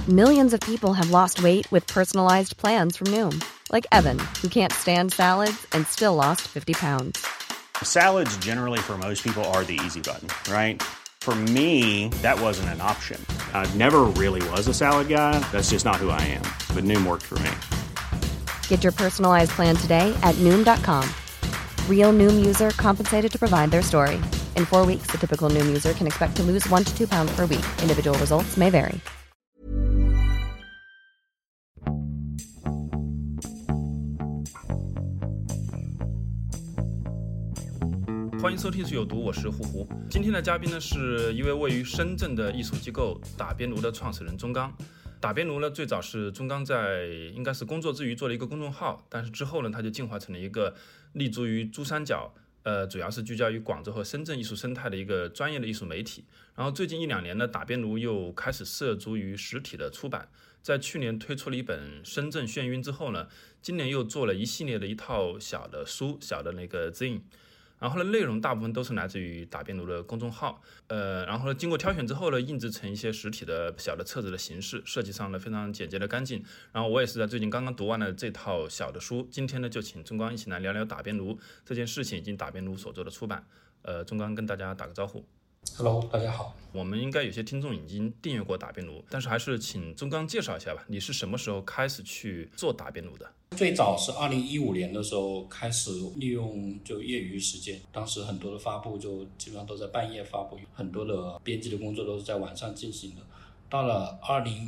Millions of people have lost weight with personalized plans from Noom. Like Evan, who can't stand salads and still lost 50 pounds. Salads generally for most people are the easy button, right? For me, that wasn't an option. I never really was a salad guy. That's just not who I am. But Noom worked for me. Get your personalized plan today at Noom.com. Real Noom user compensated to provide their story. In 4 weeks, the typical Noom user can expect to lose 1 to 2 pounds per week. Individual results may vary. 欢迎收听《是有毒》，我是胡胡。今天的嘉宾呢是一位位于深圳的艺术机构打边炉的创始人钟刚。打边炉呢最早是钟刚在应该是工作之余做了一个公众号，但是之后呢他就进化成了一个立足于珠三角，主要是聚焦于广州和深圳艺术生态的一个专业的艺术媒体。然后最近1-2年呢，打边炉又开始涉足于实体的出版，在去年推出了一本《深圳眩晕》之后呢，今年又做了一系列的一套小的书，小的那个 zine。然后呢，内容大部分都是来自于打边炉的公众号，然后呢，经过挑选之后呢，印制成一些实体的小的册子的形式，设计上呢非常简洁的干净。然后我也是在最近刚刚读完了这套小的书，今天呢就请钟刚一起来聊聊打边炉这件事情以及打边炉所做的出版。钟刚跟大家打个招呼。 Hello， 大家好。 我们应该有些听众已经订阅过打边炉，但是还是请钟刚介绍一下吧，你是什么时候开始去做打边炉的？ 最早是2015年的时候开始利用就业余时间，当时很多的发布就基本上都在半夜发布，很多的编辑的工作都是在晚上进行的。到了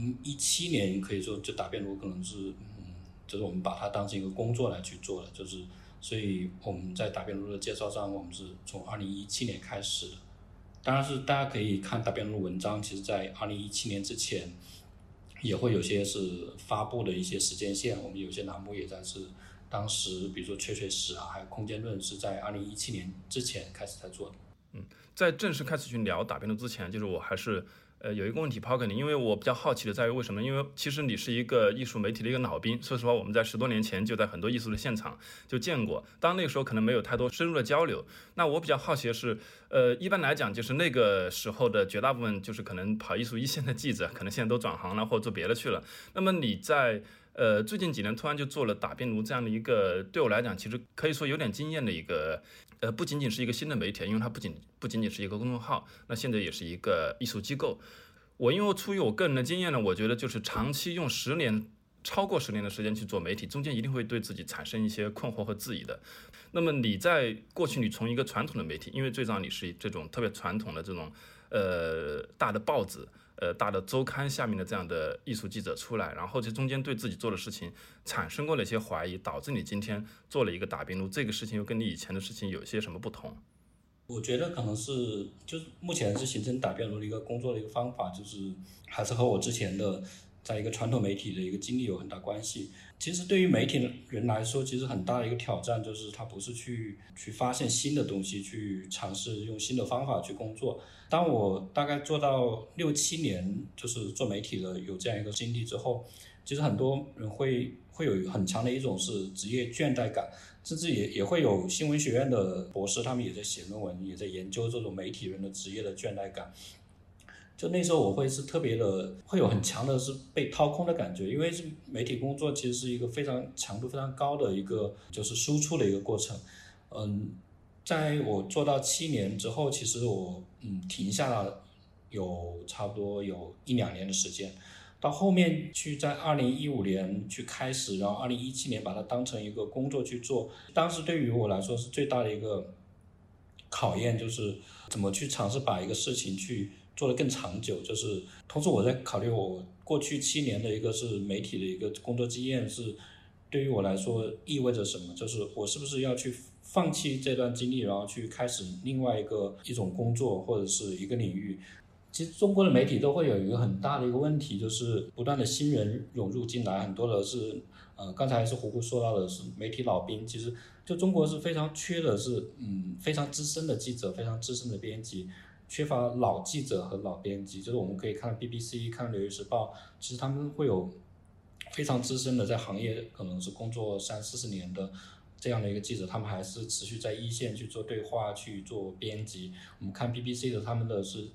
2017年，可以说就打边炉可能是就是我们把它当成一个工作来去做了，就是所以我们在打边炉的介绍上，我们是从2017年开始的。当然是大家可以看打边炉文章，其实在2017年之前也会有些是发布的一些时间线，我们有些栏目也在是当时比如说确确实啊，还有空间论是在2017年之前开始在做的。 在正式开始去聊打边炉之前，就是我还是有一个问题抛给你，因为我比较好奇的在于为什么？因为其实你是一个艺术媒体的一个老兵，说实话，我们在10多年前就在很多艺术的现场就见过，当然那个时候可能没有太多深入的交流。那我比较好奇的是，一般来讲，就是那个时候的绝大部分就是可能跑艺术一线的记者，可能现在都转行了或者做别的去了。那么你在最近几年突然就做了打边炉这样的一个，对我来讲其实可以说有点惊艳的一个。不仅仅是一个新的媒体，因为它不仅仅是一个公众号，那现在也是一个艺术机构。因为出于我个人的经验呢，我觉得就是长期用超过10年的时间去做媒体，中间一定会对自己产生一些困惑和质疑的。那么你在过去，你从一个传统的媒体，因为最早你是这种特别传统的这种大的报纸。大的周刊下面的这样的艺术记者出来，然后这中间对自己做的事情产生过哪些怀疑，导致你今天做了一个打边炉，这个事情又跟你以前的事情有些什么不同？ 我觉得可能是就是目前是形成打边炉的一个工作的一个方法，就是还是和我之前的在一个传统媒体的一个经历有很大关系。其实对于媒体人来说，其实很大的一个挑战就是他不是去发现新的东西，去尝试用新的方法去工作。当我大概做到6-7年就是做媒体的有这样一个经历之后，其实很多人会有很强的一种是职业倦怠感，甚至也会有新闻学院的博士，他们也在写论文，也在研究这种媒体人的职业的倦怠感。就那时候我会是特别的，会有很强的是被掏空的感觉，因为是媒体工作其实是一个非常强度非常高的一个就是输出的一个过程。在我做到7年之后，其实我停下了有差不多有1-2年的时间，到后面去在2015年去开始，然后2017年把它当成一个工作去做。当时对于我来说是最大的一个考验，就是怎么去尝试把一个事情去做得更长久。就是同时我在考虑我过去7年的一个是媒体的一个工作经验是对于我来说意味着什么，就是我是不是要去放弃这段经历，然后去开始另外一种工作或者是一个领域。其实中国的媒体都会有一个很大的一个问题，就是不断的新人涌入进来，很多的是刚才是胡胡说到的是媒体老兵，其实就中国是非常缺的是非常资深的记者，非常资深的编辑，缺乏老记者和老编辑。就是我们可以看 BBC 看纽约时报，其实他们会有非常资深的在行业可能是工作30-40年的这样的一个记者，他们还是持续在一线去做对话去做编辑。我们看 BBC 的他们的是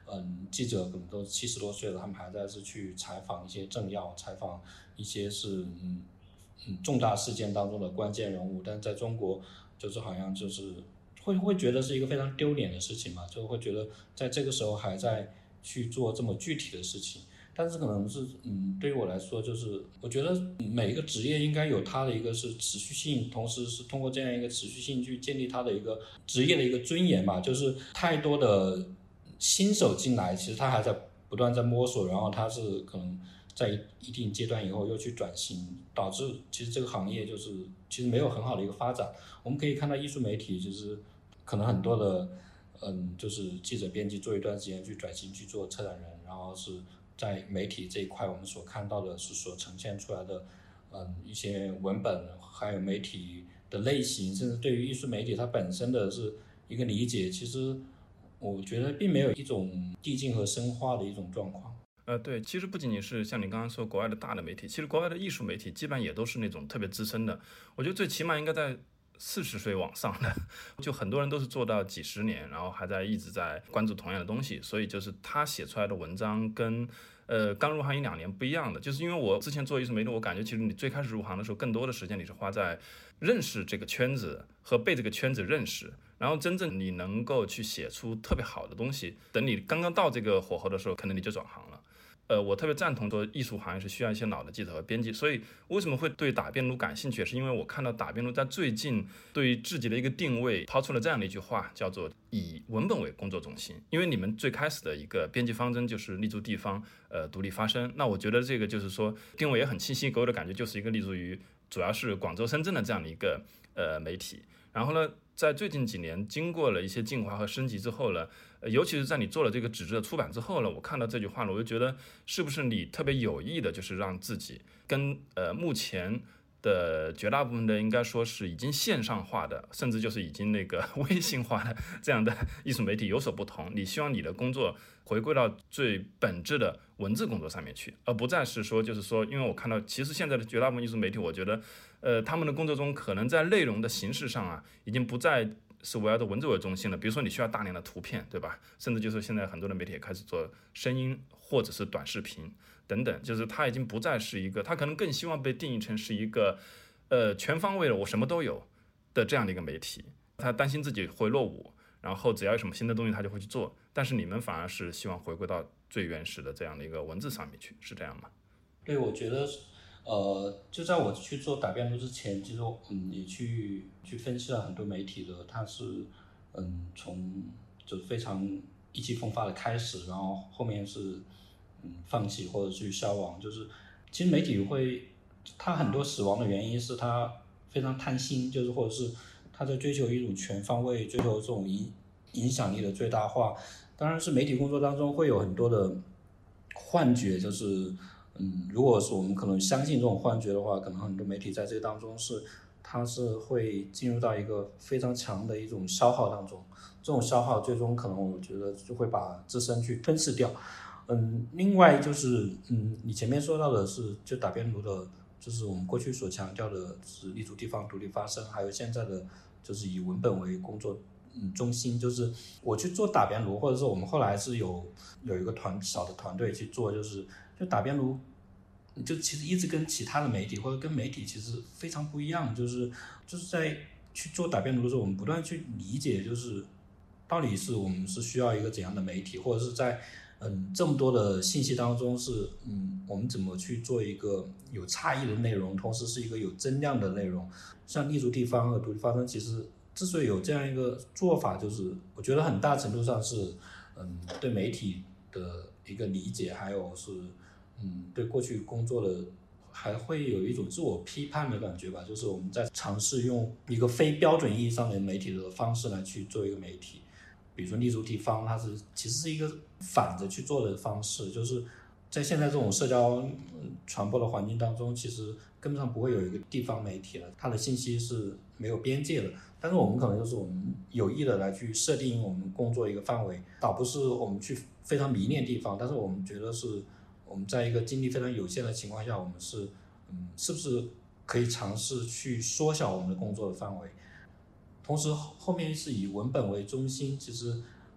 记者可能都70多岁了，他们还在是去采访一些政要，采访一些是重大事件当中的关键人物，但在中国就是好像就是会觉得是一个非常丢脸的事情嘛，就会觉得在这个时候还在去做这么具体的事情。但是可能是对于我来说，就是我觉得每一个职业应该有它的一个是持续性，同时是通过这样一个持续性去建立它的一个职业的一个尊严吧。就是太多的新手进来，其实他还在不断在摸索，然后他是可能在一定阶段以后又去转型，导致其实这个行业就是其实没有很好的一个发展。我们可以看到艺术媒体就是可能很多的就是记者编辑做一段时间去转型去做策展人，然后是在媒体这一块我们所看到的是所呈现出来的一些文本，还有媒体的类型，甚至对于艺术媒体它本身的是一个理解，其实我觉得并没有一种递进和深化的一种状况。 对，其实不仅仅是像你刚刚说国外的大的媒体，其实国外的艺术媒体基本上也都是那种特别资深的，我觉得最起码应该在40岁往上的，就很多人都是做到几十年，然后还在一直在关注同样的东西，所以就是他写出来的文章跟刚入行1-2年不一样的。就是因为我之前做艺术媒体，我感觉其实你最开始入行的时候，更多的时间你是花在认识这个圈子和被这个圈子认识，然后真正你能够去写出特别好的东西，等你刚刚到这个火候的时候，可能你就转行了。我特别赞同说艺术行业是需要一些老的记者和编辑，所以为什么会对打边炉感兴趣，是因为我看到打边炉在最近对于自己的一个定位抛出了这样的一句话，叫做以文本为工作中心。因为你们最开始的一个编辑方针就是立足地方，独立发声，那我觉得这个就是说定位也很清晰，给我的感觉就是一个立足于主要是广州深圳的这样的一个媒体。然后呢，在最近几年经过了一些进化和升级之后呢，尤其是在你做了这个纸质的出版之后呢，我看到这句话了，我就觉得是不是你特别有意的，就是让自己跟目前的绝大部分的应该说是已经线上化的，甚至就是已经那个微信化的这样的艺术媒体有所不同。你希望你的工作回归到最本质的文字工作上面去，而不再是说就是说，因为我看到其实现在的绝大部分艺术媒体，我觉得他们的工作中可能在内容的形式上啊，已经不再是围绕着文字为中心了。比如说你需要大量的图片，对吧？甚至就是现在很多的媒体也开始做声音或者是短视频等等，就是它已经不再是一个，它可能更希望被定义成是一个全方位的我什么都有的这样的一个媒体。他担心自己会落伍，然后只要有什么新的东西他就会去做，但是你们反而是希望回归到最原始的这样的一个文字上面去，是这样吗？ 对，我觉得就在我去做打边炉之前，其实也去分析了很多媒体的，它是从就非常意气风发的开始，然后后面是放弃或者去消亡。就是其实媒体它很多死亡的原因是它非常贪心，就是或者是它在追求一种全方位，追求这种影响力的最大化。当然是媒体工作当中会有很多的幻觉，就是如果是我们可能相信这种幻觉的话，可能很多媒体在这个当中它是会进入到一个非常强的一种消耗当中，这种消耗最终可能我觉得就会把自身去吞噬掉。另外就是你前面说到的是就打边炉的，就是我们过去所强调的是立足地方独立发声，还有现在的就是以文本为工作中心。就是我去做打边炉，或者说我们后来是有一个小的团队去做，就打边炉就其实一直跟其他的媒体或者跟媒体其实非常不一样，就是在去做打边炉的时候，我们不断去理解，就是到底是我们是需要一个怎样的媒体，或者是在这么多的信息当中是我们怎么去做一个有差异的内容，同时是一个有增量的内容。像立足地方和独立发声，其实之所以有这样一个做法，就是我觉得很大程度上是对媒体的一个理解，还有是对过去工作的还会有一种自我批判的感觉吧。就是我们在尝试用一个非标准意义上的媒体的方式来去做一个媒体。比如说立足地方，它其实是一个反着去做的方式，就是在现在这种社交传播的环境当中，其实根本上不会有一个地方媒体了，它的信息是没有边界的。但是我们可能就是我们有意的来去设定我们工作一个范围，倒不是我们去非常迷恋地方，但是我们觉得是我们在一个精力非常有限的情况下，我们是不是可以尝试去缩小我们的工作的范围。同时后面是以文本为中心，其实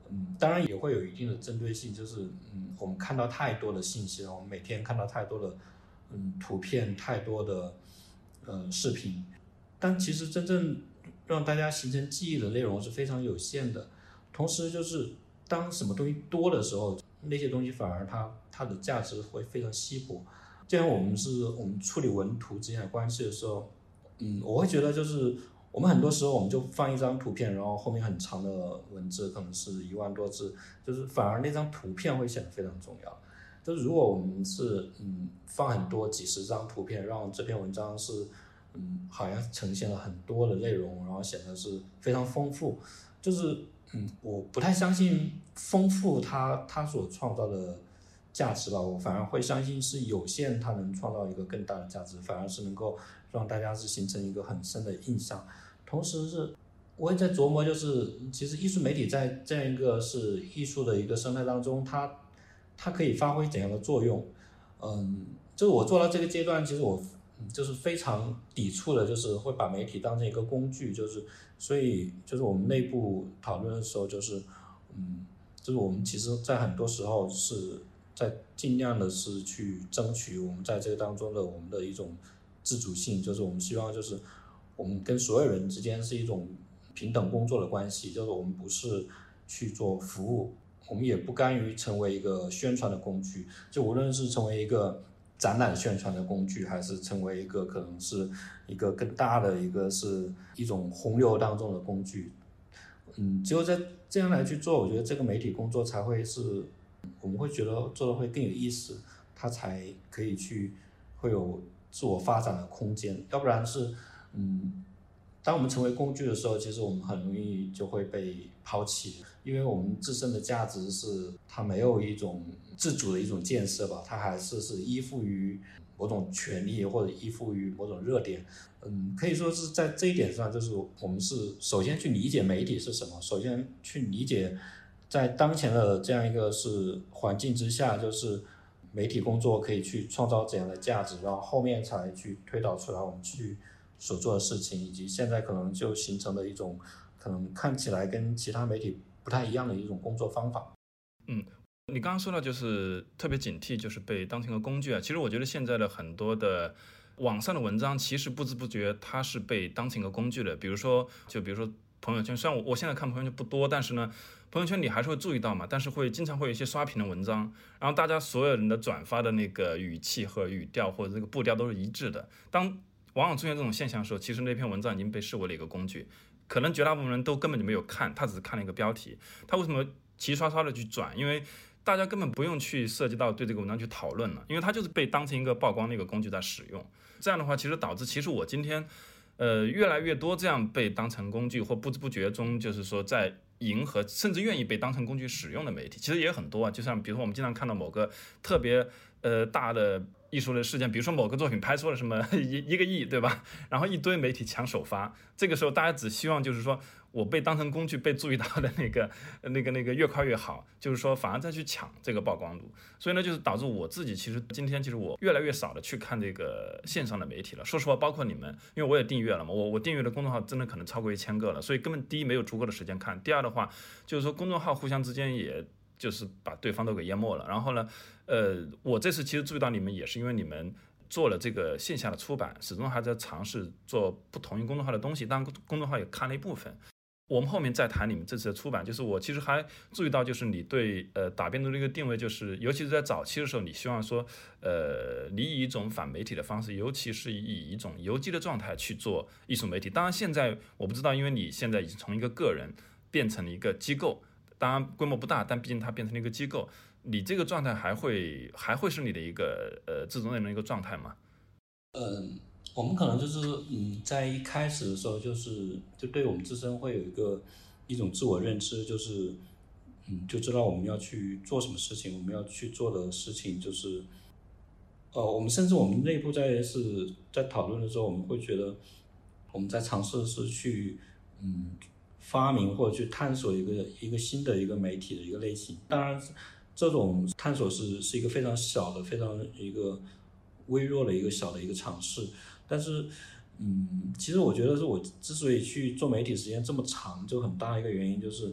当然也会有一定的针对性，就是我们看到太多的信息了，我们每天看到太多的图片，太多的视频，但其实真正让大家形成记忆的内容是非常有限的。同时就是当什么东西多的时候，那些东西反而它的价值会非常稀薄。就像我们处理文图之间的关系的时候，我会觉得就是我们很多时候我们就放一张图片，然后后面很长的文字，可能是1万多字，就是反而那张图片会显得非常重要。就是如果我们是放很多几十张图片，让这篇文章是好像呈现了很多的内容，然后显得是非常丰富，就是我不太相信丰富它所创造的价值吧，我反而会相信是有限它能创造一个更大的价值，反而是能够让大家是形成一个很深的印象。同时是我也在琢磨，就是其实艺术媒体在这样一个是艺术的一个生态当中，它可以发挥怎样的作用。就是我做到这个阶段，其实我就是非常抵触的，就是会把媒体当成一个工具，所以就是我们内部讨论的时候，就是我们其实在很多时候是在尽量的是去争取我们在这个当中的我们的一种自主性，就是我们希望就是我们跟所有人之间是一种平等工作的关系，就是我们不是去做服务，我们也不甘于成为一个宣传的工具，就无论是成为一个展览宣传的工具，还是成为一个可能是一个更大的一个是一种洪流当中的工具。只有在这样来去做，我觉得这个媒体工作才会是我们会觉得做的会更有意思，它才可以会有自我发展的空间。要不然是当我们成为工具的时候，其实我们很容易就会被抛弃，因为我们自身的价值是它没有一种自主的一种建设吧，它还是依附于某种权利或者依附于某种热点。可以说是在这一点上，就是我们是首先去理解媒体是什么，首先去理解在当前的这样一个是环境之下，就是媒体工作可以去创造怎样的价值，然后后面才去推导出来我们去所做的事情，以及现在可能就形成了一种可能看起来跟其他媒体不太一样的一种工作方法。 你刚刚说到就是特别警惕，就是被当成一个工具啊。其实我觉得现在的很多的网上的文章，其实不知不觉它是被当成一个工具的。比如说朋友圈，虽然我现在看朋友圈不多，但是呢，朋友圈你还是会注意到嘛，但是经常会有一些刷屏的文章，然后大家所有人的转发的那个语气和语调或者这个步调都是一致的。往往出现这种现象的时候，其实那篇文章已经被视为了一个工具，可能绝大部分人都根本就没有看，他只是看了一个标题。他为什么齐刷刷的去转？因为大家根本不用去涉及到对这个文章去讨论了，因为它就是被当成一个曝光的一个工具在使用。这样的话，其实导致其实我今天越来越多这样被当成工具或不知不觉中，就是说在迎合甚至愿意被当成工具使用的媒体，其实也很多啊。就像比如说我们经常看到某个特别大的艺术的事件，比如说某个作品拍出了什么1个亿，对吧？然后一堆媒体抢首发，这个时候大家只希望就是说我被当成工具被注意到的那个越快越好，就是说反而再去抢这个曝光度。所以呢，就是导致我自己今天我越来越少的去看这个线上的媒体了。说实话，包括你们，因为我也订阅了嘛，我订阅的公众号真的可能超过1000个了，所以根本第一没有足够的时间看，第二的话就是说公众号互相之间也就是把对方都给淹没了。然后呢，我这次其实注意到你们也是因为你们做了这个线下的出版，始终还在尝试做不同于公众号的东西，当然公众号也看了一部分。我们后面再谈你们这次的出版，就是我其实还注意到，就是你对打边炉的一个定位，就是尤其是在早期的时候，你希望说你以一种反媒体的方式，尤其是以一种游击的状态去做艺术媒体。当然现在我不知道，因为你现在已经从一个个人变成了一个机构，当然规模不大，但毕竟它变成了一个机构，你这个状态还会是你的一个自主内容的一个状态吗？ 我们可能就是在一开始的时候，就对我们自身会有一种自我认知，就是就知道我们要去做什么事情，我们要去做的事情就是我们甚至我们内部在讨论的时候，我们会觉得我们在尝试是去发明或者去探索一个新的一个媒体的一个类型。当然这种探索是一个非常小的非常一个微弱的一个小的一个尝试。但是其实我觉得是我之所以去做媒体时间这么长，就很大的一个原因就是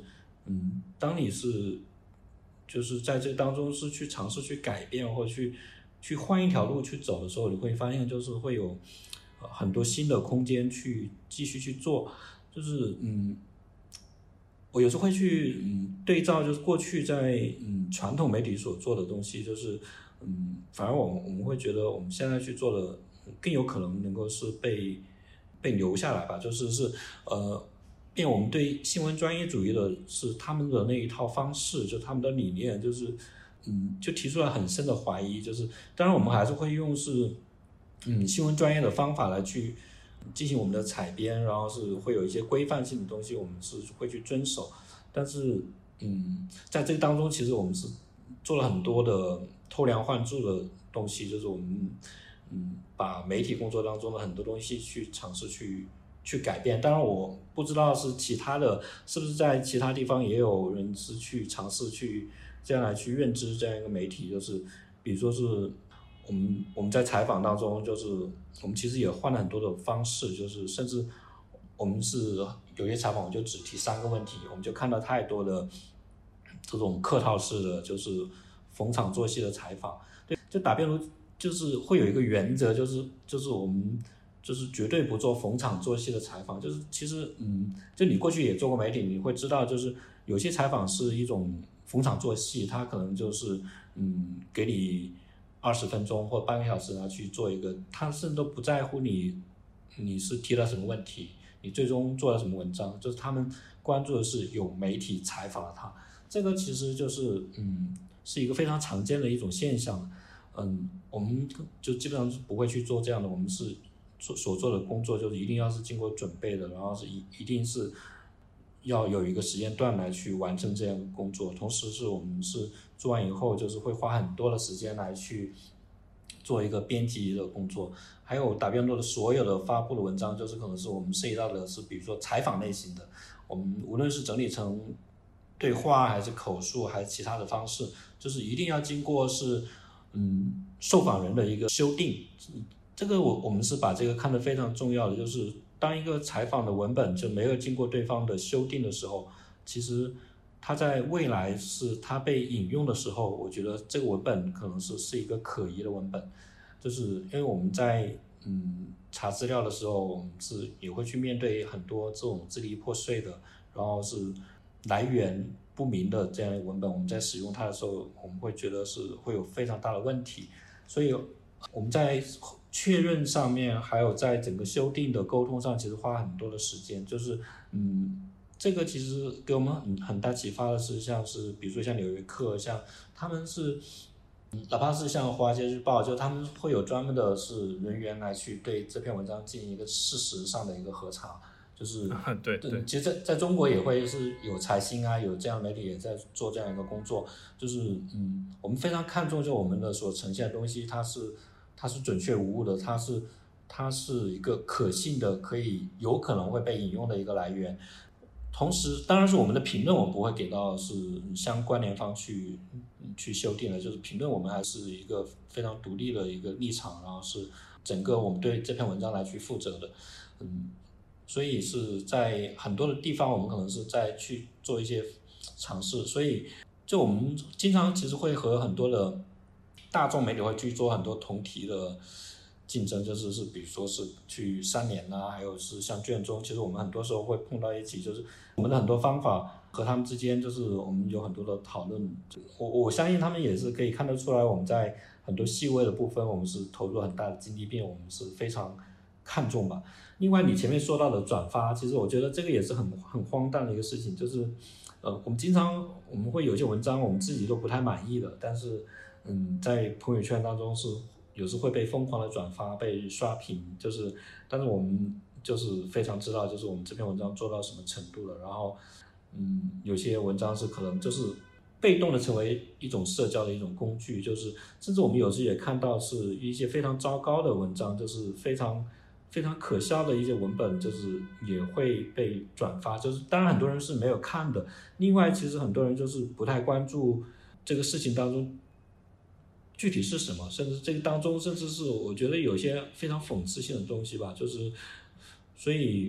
当你是就是在这当中是去尝试去改变或者去换一条路去走的时候，你会发现就是会有很多新的空间去继续去做。就是我有时候会去对照就是过去在传统媒体所做的东西，就是反而我们会觉得我们现在去做的更有可能能够是被留下来吧。就是因为我们对新闻专业主义的是他们的那一套方式，就他们的理念，就是就提出了很深的怀疑。就是当然我们还是会用是新闻专业的方法来去进行我们的采编，然后是会有一些规范性的东西我们是会去遵守。但是在这个当中其实我们是做了很多的偷梁换柱的东西，就是我们把媒体工作当中的很多东西去尝试去改变。当然我不知道是其他的是不是在其他地方也有人是去尝试去这样来去认知这样一个媒体，就是比如说是我们在采访当中，就是我们其实也换了很多的方式，就是甚至我们是有些采访我们就只提3个问题，我们就看到太多的这种客套式的就是逢场作戏的采访。对，就打辩论就是会有一个原则，就是我们就是绝对不做逢场作戏的采访。就是其实就你过去也做过媒体，你会知道就是有些采访是一种逢场作戏，它可能就是给你20分钟或半个小时去做一个，他甚至都不在乎你是提了什么问题，你最终做了什么文章，就是他们关注的是有媒体采访了他。这个其实就是是一个非常常见的一种现象。我们就基本上是不会去做这样的，我们是所做的工作就是一定要是经过准备的，然后是一定是要有一个时间段来去完成这样的工作。同时是我们是做完以后就是会花很多的时间来去做一个编辑的工作。还有打辩论的所有的发布的文章，就是可能是我们涉及到的是比如说采访类型的，我们无论是整理成对话还是口述还是其他的方式，就是一定要经过是受访人的一个修订。这个我们是把这个看得非常重要的，就是当一个采访的文本就没有经过对方的修订的时候，其实它在未来是它被引用的时候，我觉得这个文本可能是一个可疑的文本。就是因为我们在查资料的时候，我们是也会去面对很多这种支离破碎的，然后是来源不明的这样的文本，我们在使用它的时候，我们会觉得是会有非常大的问题。所以我们在确认上面，还有在整个修订的沟通上，其实花很多的时间。就是这个其实给我们很大启发的是，像是比如说像纽约客，像他们是哪怕是像华尔街日报，就他们会有专门的是人员来去对这篇文章进行一个事实上的一个核查。就是对， 其实在中国也会是有财新啊，有这样的媒体也在做这样一个工作。就是我们非常看重就我们的所呈现的东西，它是准确无误的，它是一个可信的，有可能会被引用的一个来源。同时当然是我们的评论我们不会给到是相关联方去修订的，就是评论我们还是一个非常独立的一个立场，然后是整个我们对这篇文章来去负责的。所以是在很多的地方我们可能是在去做一些尝试。所以就我们经常其实会和很多的大众媒体会去做很多同题的竞争，就是比如说是去3联啊，还有是像卷宗，其实我们很多时候会碰到一起，就是我们的很多方法和他们之间就是我们有很多的讨论。我相信他们也是可以看得出来，我们在很多细微的部分我们是投入很大的精力，并我们是非常看重吧。另外你前面说到的转发，其实我觉得这个也是很荒诞的一个事情。就是我们经常我们会有些文章我们自己都不太满意的，但是在朋友圈当中是有时会被疯狂的转发被刷屏，就是但是我们就是非常知道就是我们这篇文章做到什么程度了。然后有些文章是可能就是被动的成为一种社交的一种工具，就是甚至我们有时也看到是一些非常糟糕的文章，就是非常非常可笑的一些文本，就是也会被转发。就是当然很多人是没有看的，另外其实很多人就是不太关注这个事情当中具体是什么，甚至这个当中甚至是我觉得有些非常讽刺性的东西吧。就是所以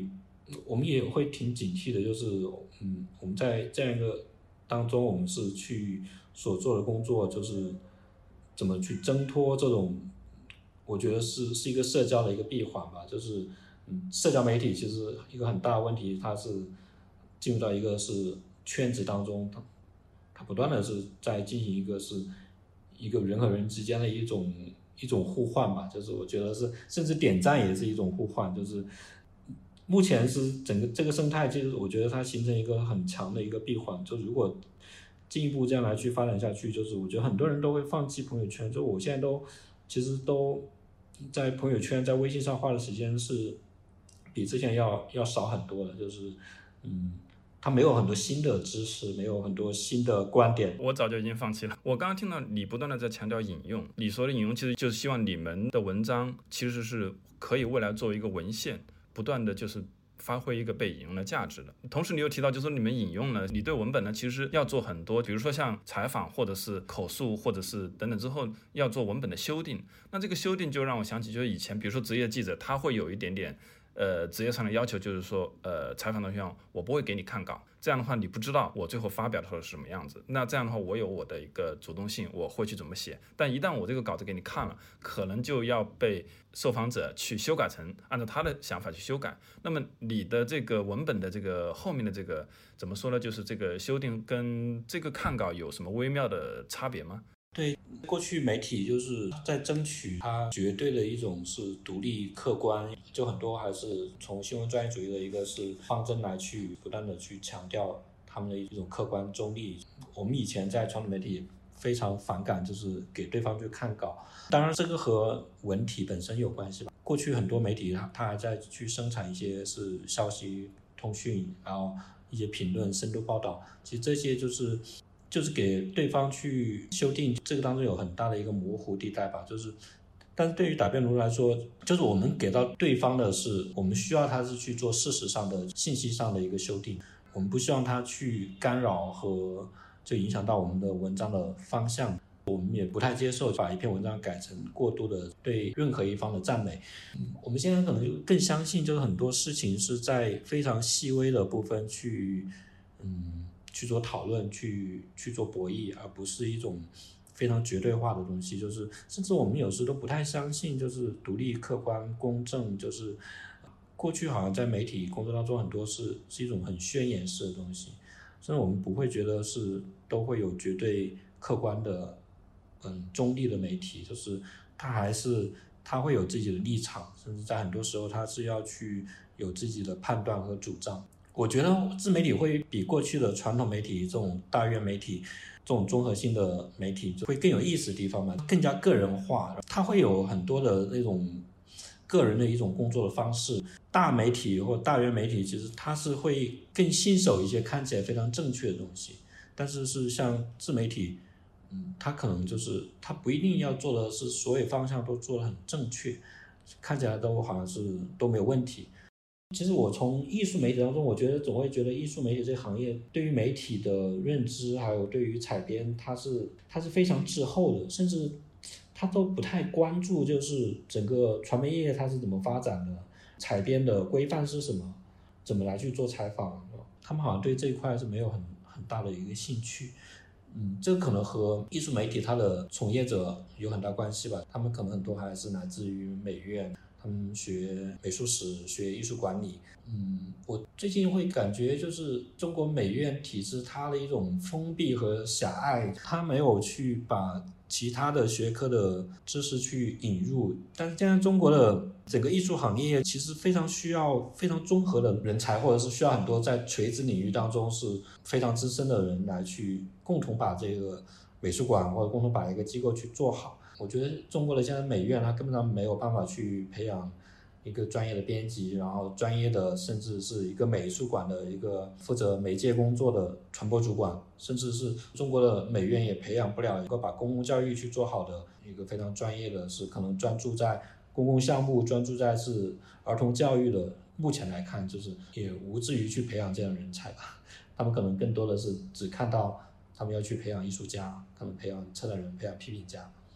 我们也会挺警惕的，就是我们在这样一个当中，我们是去所做的工作，就是怎么去挣脱这种，我觉得是一个社交的一个闭环吧，就是社交媒体其实一个很大的问题，它是进入到一个是圈子当中，它不断的是在进行一个人和人之间的一种互换吧，就是我觉得是甚至点赞也是一种互换，就是目前是整个这个生态，就是我觉得它形成一个很强的一个闭环，就如果进一步这样来去发展下去，就是我觉得很多人都会放弃朋友圈，就我现在其实都在朋友圈在微信上花的时间是比之前要少很多的，就是他没有很多新的知识，没有很多新的观点。 我早就已经放弃了。我刚刚听到你不断的在强调引用，你说的引用其实就是希望你们的文章其实是可以未来作为一个文献，不断的就是发挥一个被引用的价值的。同时你又提到，就是说你们引用呢，你对文本呢其实要做很多，比如说像采访或者是口述或者是等等之后要做文本的修订。那这个修订就让我想起，就是以前比如说职业记者，他会有一点点职业上的要求，就是说采访对象我不会给你看稿，这样的话你不知道我最后发表的时候是什么样子。那这样的话我有我的一个主动性，我会去怎么写，但一旦我这个稿子给你看了，可能就要被受访者去修改成按照他的想法去修改。那么你的这个文本的这个后面的这个怎么说呢，就是这个修订跟这个看稿有什么微妙的差别吗？ 对，过去媒体就是在争取它绝对的一种是独立客观，就很多还是从新闻专业主义的一个是方针来去不断的去强调他们的一种客观中立。我们以前在传统媒体非常反感，就是给对方去看稿，当然这个和文体本身有关系吧。过去很多媒体它还在去生产一些是消息通讯，然后一些评论深度报道，其实这些就是给对方去修订，这个当中有很大的一个模糊地带吧，但是对于答辩奴来说，就是我们给到对方的是，我们需要他是去做事实上的信息上的一个修订，我们不希望他去干扰和就影响到我们的文章的方向。我们也不太接受把一篇文章改成过度的对任何一方的赞美。我们现在可能就更相信，就是很多事情是在非常细微的部分去做讨论，去做博弈，而不是一种非常绝对化的东西。就是甚至我们有时都不太相信，就是独立、客观、公正。就是过去好像在媒体工作当中，很多是一种很宣言式的东西，所以我们不会觉得是都会有绝对客观的中立的媒体，就是他会有自己的立场，甚至在很多时候他是要去有自己的判断和主张。我觉得自媒体会比过去的传统媒体这种大院媒体这种综合性的媒体会更有意思的地方嘛，更加个人化，它会有很多的那种个人的一种工作的方式。大媒体或大院媒体其实它是会更信手一些看起来非常正确的东西，但是像自媒体它可能就是它不一定要做的是所有方向都做得很正确，看起来都好像是都没有问题。其实我从艺术媒体当中，我总会觉得艺术媒体这个行业对于媒体的认知，还有对于采编，它是非常滞后的，甚至它都不太关注，就是整个传媒业它是怎么发展的，采编的规范是什么，怎么来去做采访，他们好像对这一块是没有很大的一个兴趣。这可能和艺术媒体它的从业者有很大关系吧，他们可能很多还是来自于美院，他们学美术史，学艺术管理。我最近会感觉就是中国美院体制它的一种封闭和狭隘，它没有去把其他的学科的知识去引入。但是现在中国的整个艺术行业其实非常需要非常综合的人才，或者是需要很多在垂直领域当中是非常资深的人来去共同把这个美术馆或者共同把一个机构去做好。我觉得中国的现在美院它根本上没有办法去培养一个专业的编辑，然后专业的甚至是一个美术馆的一个负责媒介工作的传播主管，甚至是中国的美院也培养不了一个把公共教育去做好的一个非常专业的，是可能专注在公共项目，专注在是儿童教育的。目前来看就是也无至于去培养这样的人才吧，他们可能更多的是只看到他们要去培养艺术家，可能培养策展人，培养批评家。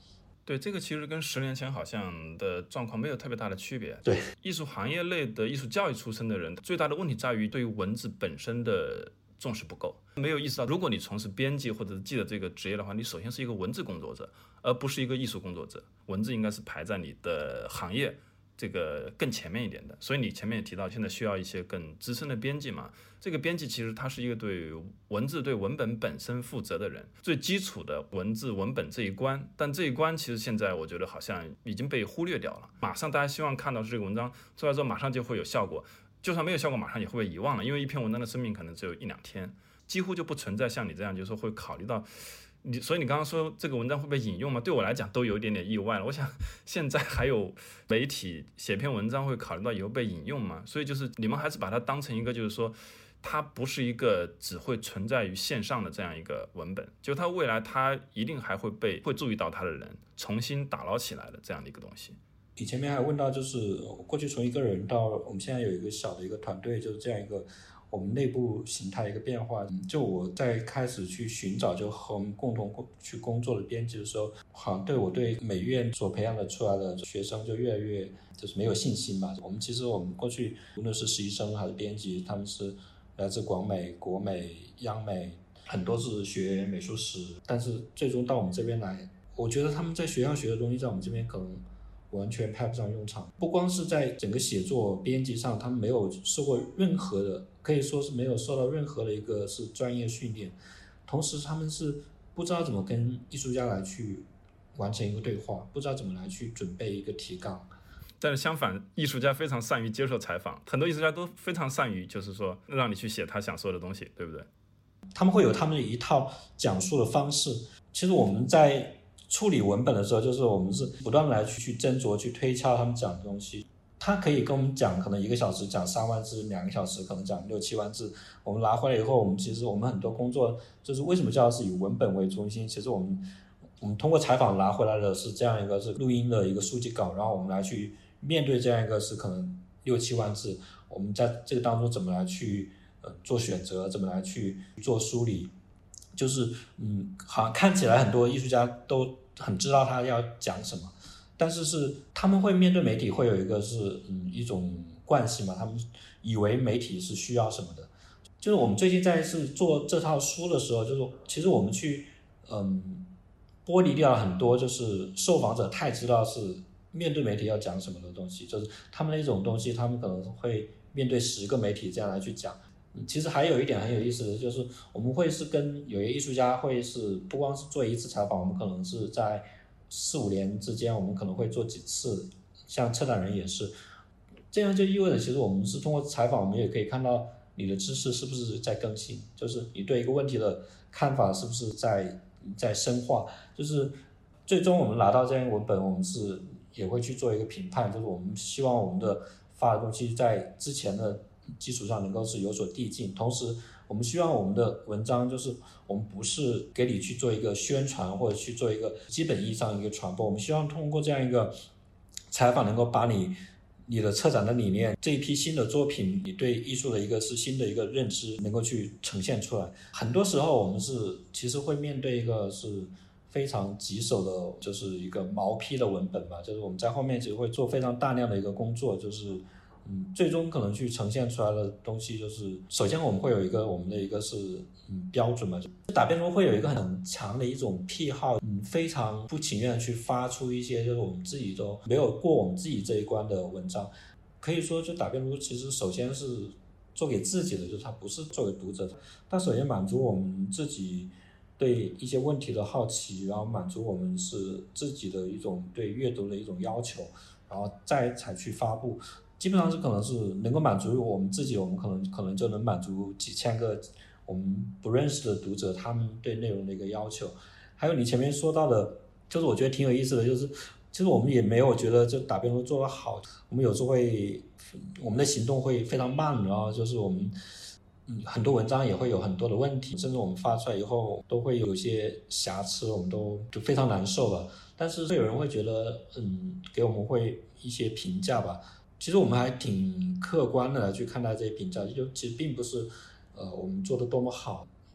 对，这个其实跟10年前好像的状况没有特别大的区别。 对， 艺术行业类的艺术教育出身的人，最大的问题在于对于文字本身的重视不够，没有意识到，如果你从事编辑或者是记者这个职业的话，你首先是一个文字工作者，而不是一个艺术工作者。文字应该是排在你的行业这个更前面一点的，所以你前面也提到，现在需要一些更资深的编辑嘛。这个编辑其实他是一个对文字、对文本本身负责的人，最基础的文字文本这一关，但这一关其实现在我觉得好像已经被忽略掉了。马上大家希望看到是这个文章出来之后马上就会有效果，就算没有效果马上也会被遗忘了，因为一篇文章的生命可能只有1-2天，几乎就不存在像你这样就是说会考虑到你，所以你刚刚说这个文章会被引用吗？对我来讲都有一点点意外了。我想现在还有媒体写篇文章会考虑到以后被引用吗？所以就是你们还是把它当成一个，就是说它不是一个只会存在于线上的这样一个文本，就它未来它一定还会被注意到它的人重新打捞起来的这样的一个东西。 你前面还问到，就是过去从一个人到我们现在有一个小的一个团队，就是这样一个我们内部形态一个变化。就我在开始去寻找就和我们共同去工作的编辑的时候，好像我对美院所培养的出来的学生就越来越就是没有信心吧。其实我们过去无论是实习生还是编辑，他们是来自广美、国美、央美，很多是学美术史，但是最终到我们这边来，我觉得他们在学校学的东西在我们这边可能完全派不上用场。不光是在整个写作编辑上，他们没有受过任何的，可以说是没有受到任何的一个是专业训练，同时他们是不知道怎么跟艺术家来去完成一个对话，不知道怎么来去准备一个提纲。 但是相反，艺术家非常善于接受采访，很多艺术家都非常善于就是说让你去写他想说的东西，对不对？ 他们会有他们的一套讲述的方式。其实我们在处理文本的时候，就是我们是不断来去斟酌去推敲他们讲的东西。他可以跟我们讲可能1个小时讲3万字，2个小时可能讲6-7万字，我们拿回来以后，其实我们很多工作就是为什么叫是以文本为中心，其实我们通过采访拿回来的是这样一个是录音的一个书记稿，然后我们来去面对这样一个是可能6-7万字，我们在这个当中怎么来去做选择，怎么来去做梳理。就是好像看起来很多艺术家都很知道他要讲什么，但是他们会面对媒体会有一个是一种惯性嘛，他们以为媒体是需要什么的。就是我们最近在是做这套书的时候，就是其实我们去剥离掉了很多就是受访者太知道是面对媒体要讲什么的东西，就是他们那种东西他们可能会面对10个媒体这样来去讲。其实还有一点很有意思的就是我们会是跟有些艺术家会是不光是做一次采访，我们可能是在4-5年之间我们可能会做几次，像策展人也是这样，就意味着其实我们是通过采访我们也可以看到你的知识是不是在更新，就是你对一个问题的看法是不是在深化，就是最终我们拿到这样文本我们是也会去做一个评判，就是我们希望我们的发的东西在之前的基础上能够是有所递进，同时我们希望我们的文章就是我们不是给你去做一个宣传或者去做一个基本意义上的一个传播，我们希望通过这样一个采访能够把你的策展的理念，这一批新的作品，你对艺术的一个是新的一个认知能够去呈现出来。很多时候我们是其实会面对一个是非常棘手的就是一个毛坯的文本吧，就是我们在后面其实会做非常大量的一个工作，就是最终可能去呈现出来的东西就是首先我们会有一个我们的一个是标准嘛，打辩论会有一个很强的一种癖好，非常不情愿去发出一些就是我们自己都没有过我们自己这一关的文章。可以说就打辩论其实首先是做给自己的，就是它不是做给读者的，它首先满足我们自己对一些问题的好奇，然后满足我们是自己的一种对阅读的一种要求，然后再才去发布。基本上是可能是能够满足我们自己，我们可能就能满足几千个我们不认识的读者他们对内容的一个要求。还有你前面说到的就是我觉得挺有意思的，就是其实我们也没有觉得就打辩论做得好，我们有时候我们的行动会非常慢，然后就是我们很多文章也会有很多的问题，甚至我们发出来以后都会有一些瑕疵，我们都非常难受吧。但是会有人会觉得给我们会一些评价吧，其实我们还挺客观的来去看待这些评价，就其实并不是我们做的多么好。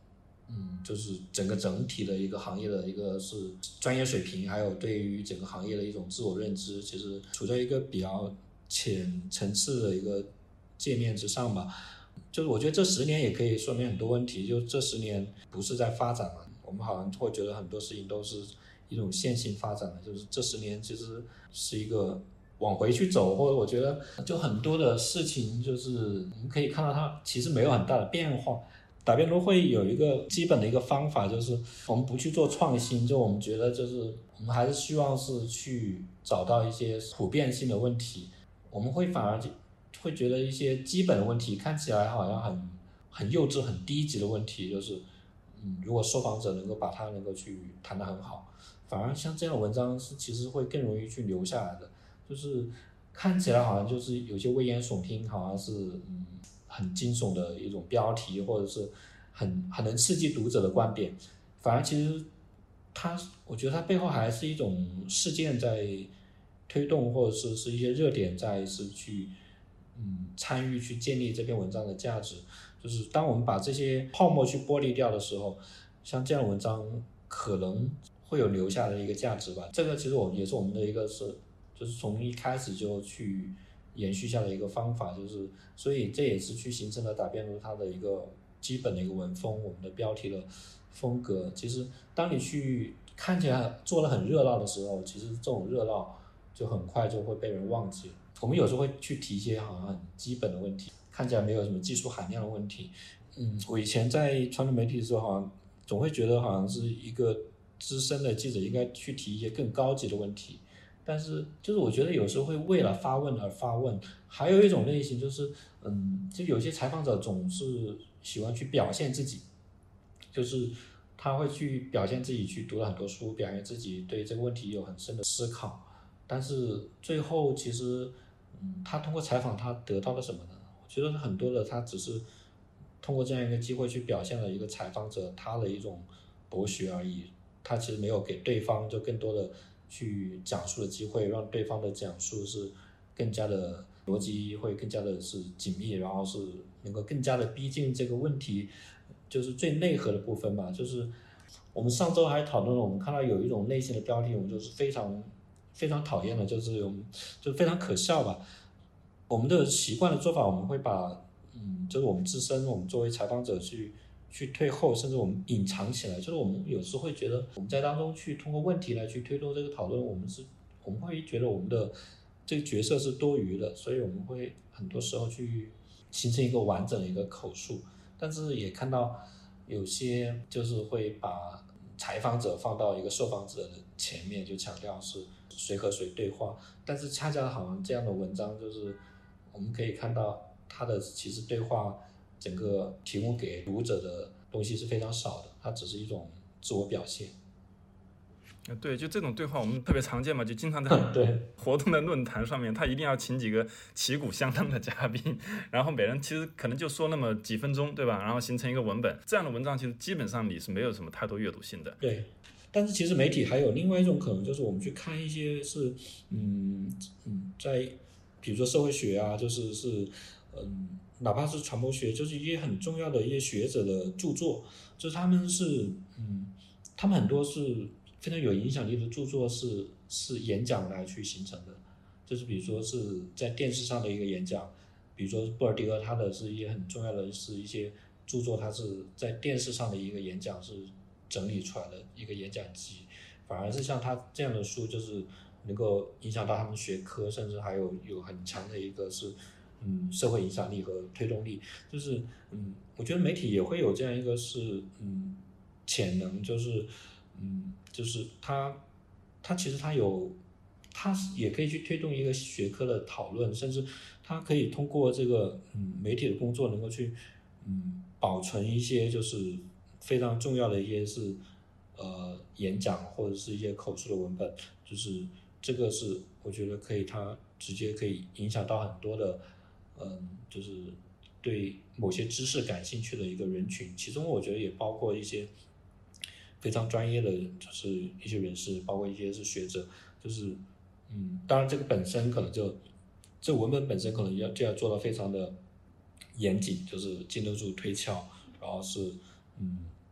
就是整体的一个行业的一个是专业水平，还有对于整个行业的一种自我认知，其实处在一个比较浅层次的一个界面之上吧。就是我觉得这10年也可以说明很多问题，就这10年不是在发展嘛，我们好像会觉得很多事情都是一种线性发展的，就是这10年其实是一个往回去走，或者我觉得就很多的事情就是我们可以看到它其实没有很大的变化。打辩论会有一个基本的一个方法，就是我们不去做创新，就我们觉得就是我们还是希望是去找到一些普遍性的问题，我们会反而会觉得一些基本的问题看起来好像很幼稚很低级的问题，就是如果受访者能够把它能够去谈得很好，反而像这样的文章是其实会更容易去留下来的，就是看起来好像就是有些危言耸听，好像是很惊悚的一种标题，或者是很能刺激读者的观点，反而其实我觉得它背后还是一种事件在推动，或者是一些热点在是去参与去建立这篇文章的价值。就是当我们把这些泡沫去剥离掉的时候，像这样的文章可能会有留下的一个价值吧。这个其实也是我们的一个就是从一开始就去延续下的一个方法，就是所以这也是去形成了打辩论它的一个基本的一个文风，我们的标题的风格。其实当你去看起来做了很热闹的时候，其实这种热闹就很快就会被人忘记了。我们有时候会去提一些好像很基本的问题，看起来没有什么技术含量的问题。我以前在传统媒体的时候，好像总会觉得好像是一个资深的记者应该去提一些更高级的问题，但是就是我觉得有时候会为了发问而发问。还有一种类型就是就有些采访者总是喜欢去表现自己，就是他会去表现自己去读了很多书，表现自己对这个问题有很深的思考，但是最后其实他通过采访他得到了什么呢？我觉得很多的他只是通过这样一个机会去表现了一个采访者他的一种博学而已，他其实没有给对方就更多的去讲述的机会，让对方的讲述是更加的逻辑会更加的是紧密，然后是能够更加的逼近这个问题就是最内核的部分吧。就是我们上周还讨论了，我们看到有一种类型的标题我们就是非常非常讨厌的，就是非常可笑吧。我们的习惯的做法，我们会把就是我们自身，我们作为采访者去退后，甚至我们隐藏起来。就是我们有时会觉得我们在当中去通过问题来去推动这个讨论，我们会觉得我们的这个角色是多余的，所以我们会很多时候去形成一个完整的一个口述。但是也看到有些就是会把采访者放到一个受访者的前面，就强调是谁和谁对话，但是恰恰好像这样的文章就是我们可以看到它的其实对话整个提供给读者的东西是非常少的，它只是一种自我表现。 对，就这种对话我们特别常见嘛，就经常在活动的论坛上面，他一定要请几个旗鼓相当的嘉宾，然后每人其实可能就说那么几分钟，对吧？然后形成一个文本，这样的文章其实基本上你是没有什么太多阅读性的。 对，但是其实媒体还有另外一种可能，就是我们去看一些是在比如说社会学啊，就是哪怕是传播学，就是一些很重要的一些学者的著作，就是他们很多是非常有影响力的著作是演讲来去形成的，就是比如说是在电视上的一个演讲，比如说布尔迪厄他的是一些很重要的是一些著作，他是在电视上的一个演讲是整理出来的一个演讲集，反而是像他这样的书就是能够影响到他们学科，甚至还有很强的一个是社会影响力和推动力。就是我觉得媒体也会有这样一个是潜能，就是它其实它也可以去推动一个学科的讨论，甚至它可以通过这个媒体的工作能够去保存一些就是非常重要的一些是演讲或者是一些口述的文本，就是这个是我觉得它直接可以影响到很多的就是对某些知识感兴趣的一个人群，其中我觉得也包括一些非常专业的就是一些人士，包括一些是学者，就是当然这个本身可能这文本本身可能就要做到非常的严谨，就是经得住推敲，然后是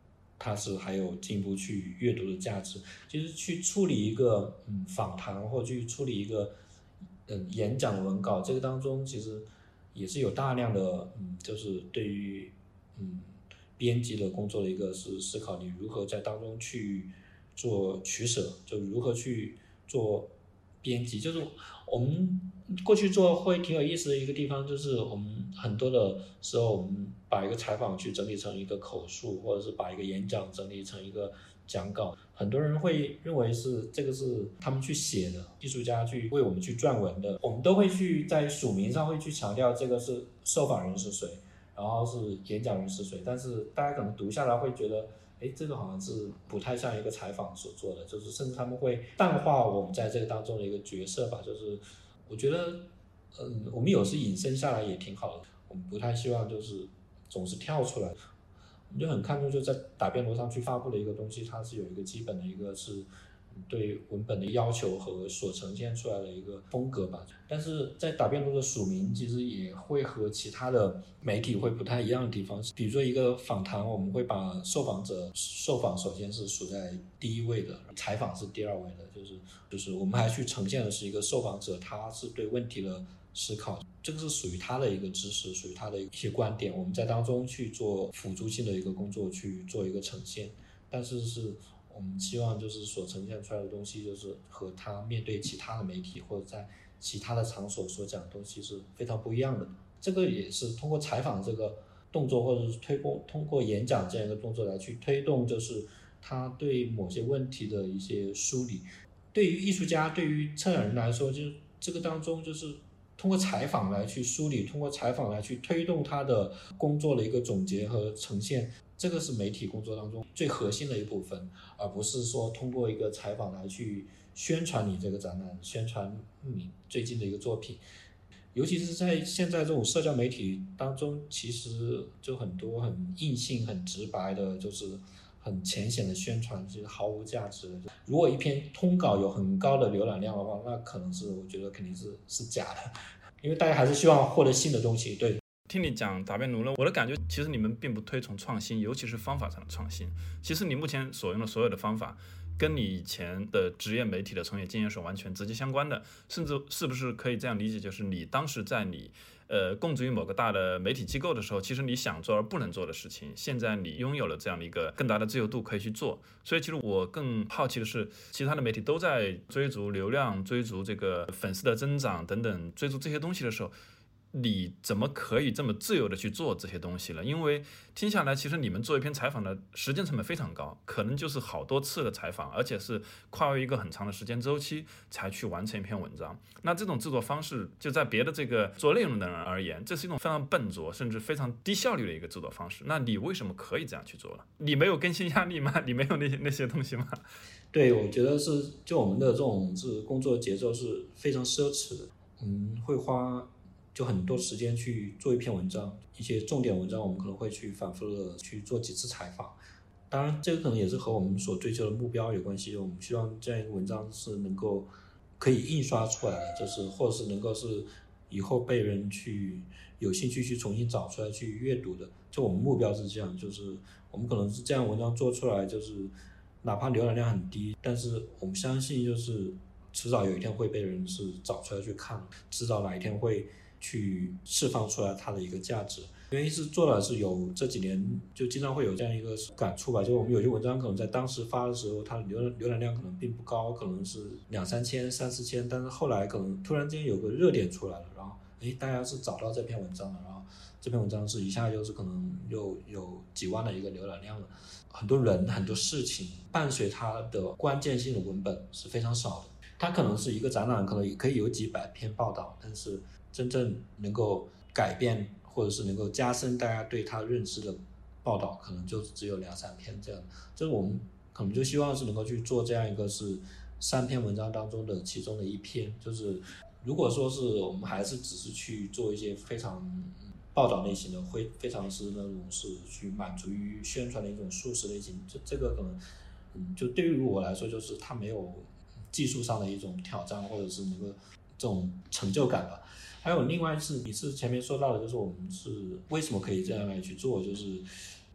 它是还有进一步去阅读的价值。其实去处理一个访谈或去处理一个演讲文稿，这个当中其实也是有大量的就是对于编辑的工作的一个是思考，你如何在当中去做取舍，就如何去做编辑。就是我们过去做会挺有意思的一个地方，就是我们很多的时候我们把一个采访去整理成一个口述，或者是把一个演讲整理成一个讲稿，很多人会认为是这个是他们去写的，艺术家去为我们去撰文的，我们都会去在署名上会去强调这个是受访人是谁，然后是演讲人是谁，但是大家可能读下来会觉得这个好像是不太像一个采访所做的，就是甚至他们会淡化我们在这个当中的一个角色吧。就是我觉得我们有时引申下来也挺好的，我们不太希望就是总是跳出来。我们就很看重就在打边炉上去发布的一个东西，它是有一个基本的一个是对文本的要求和所呈现出来的一个风格吧。但是在打边炉的署名其实也会和其他的媒体会不太一样的地方，比如说一个访谈，我们会把受访首先是数在第一位的，采访是第二位的，就是我们还去呈现的是一个受访者他是对问题的思考，这个是属于他的一个知识，属于他的一些观点，我们在当中去做辅助性的一个工作去做一个呈现。但是我们希望就是所呈现出来的东西就是和他面对其他的媒体或者在其他的场所所讲的东西是非常不一样的。这个也是通过采访这个动作，或者是通过演讲这样一个动作来去推动就是他对某些问题的一些梳理。对于艺术家，对于策展人来说，就是这个当中就是通过采访来去梳理，通过采访来去推动他的工作的一个总结和呈现，这个是媒体工作当中最核心的一部分，而不是说通过一个采访来去宣传你这个展览，宣传你最近的一个作品。尤其是在现在这种社交媒体当中，其实就很多很硬性很直白的就是很浅显的宣传，其实毫无价值的。如果一篇通稿有很高的浏览量的话，那可能是我觉得肯定是假的，因为大家还是希望获得新的东西。对， 听你讲打边炉了，我的感觉其实你们并不推崇创新，尤其是方法上的创新。其实你目前所用的所有的方法跟你以前的职业媒体的从业经验是完全直接相关的，甚至是不是可以这样理解，就是你当时在你供职于某个大的媒体机构的时候，其实你想做而不能做的事情，现在你拥有了这样的一个更大的自由度可以去做。所以其实我更好奇的是，其他的媒体都在追逐流量，追逐这个粉丝的增长等等，追逐这些东西的时候，你怎么可以这么自由的去做这些东西了？因为听下来，其实你们做一篇采访的时间成本非常高，可能就是好多次的采访，而且是跨越一个很长的时间周期才去完成一篇文章。那这种制作方式，就在别的这个做内容的人而言，这是一种非常笨拙甚至非常低效率的一个制作方式。那你为什么可以这样去做了？你没有更新压力吗？你没有那些东西吗？ 对，我觉得是就我们的这种是工作节奏是非常奢侈的，会花就很多时间去做一篇文章，一些重点文章我们可能会去反复的去做几次采访。当然这个可能也是和我们所追求的目标有关系，我们希望这样一个文章是能够可以印刷出来的，就是或者是能够是以后被人去有兴趣去重新找出来去阅读的。就我们目标是这样，就是我们可能是这样文章做出来，就是哪怕浏览量很低，但是我们相信就是迟早有一天会被人是找出来去看，迟早哪一天会去释放出来它的一个价值。因为是做了是有这几年就经常会有这样一个感触吧，就我们有些文章可能在当时发的时候，它的浏览量可能并不高，可能是2-3千、3-4千，但是后来可能突然间有个热点出来了，然后大家是找到这篇文章了，然后这篇文章是一下就是可能有几万的一个浏览量了。很多人很多事情伴随它的关键性的文本是非常少的，它可能是一个展览可能也可以有几百篇报道，但是真正能够改变或者是能够加深大家对它认知的报道可能就只有2-3篇这样。这我们可能就希望是能够去做这样一个是3篇文章当中的其中的一篇，就是如果说是我们还是只是去做一些非常报道类型的，会非常是那种是去满足于宣传的一种速食类型，这个可能就对于我来说就是它没有技术上的一种挑战，或者是能够这种成就感吧。还有另外是你是前面说到的，就是我们是为什么可以这样来去做，就是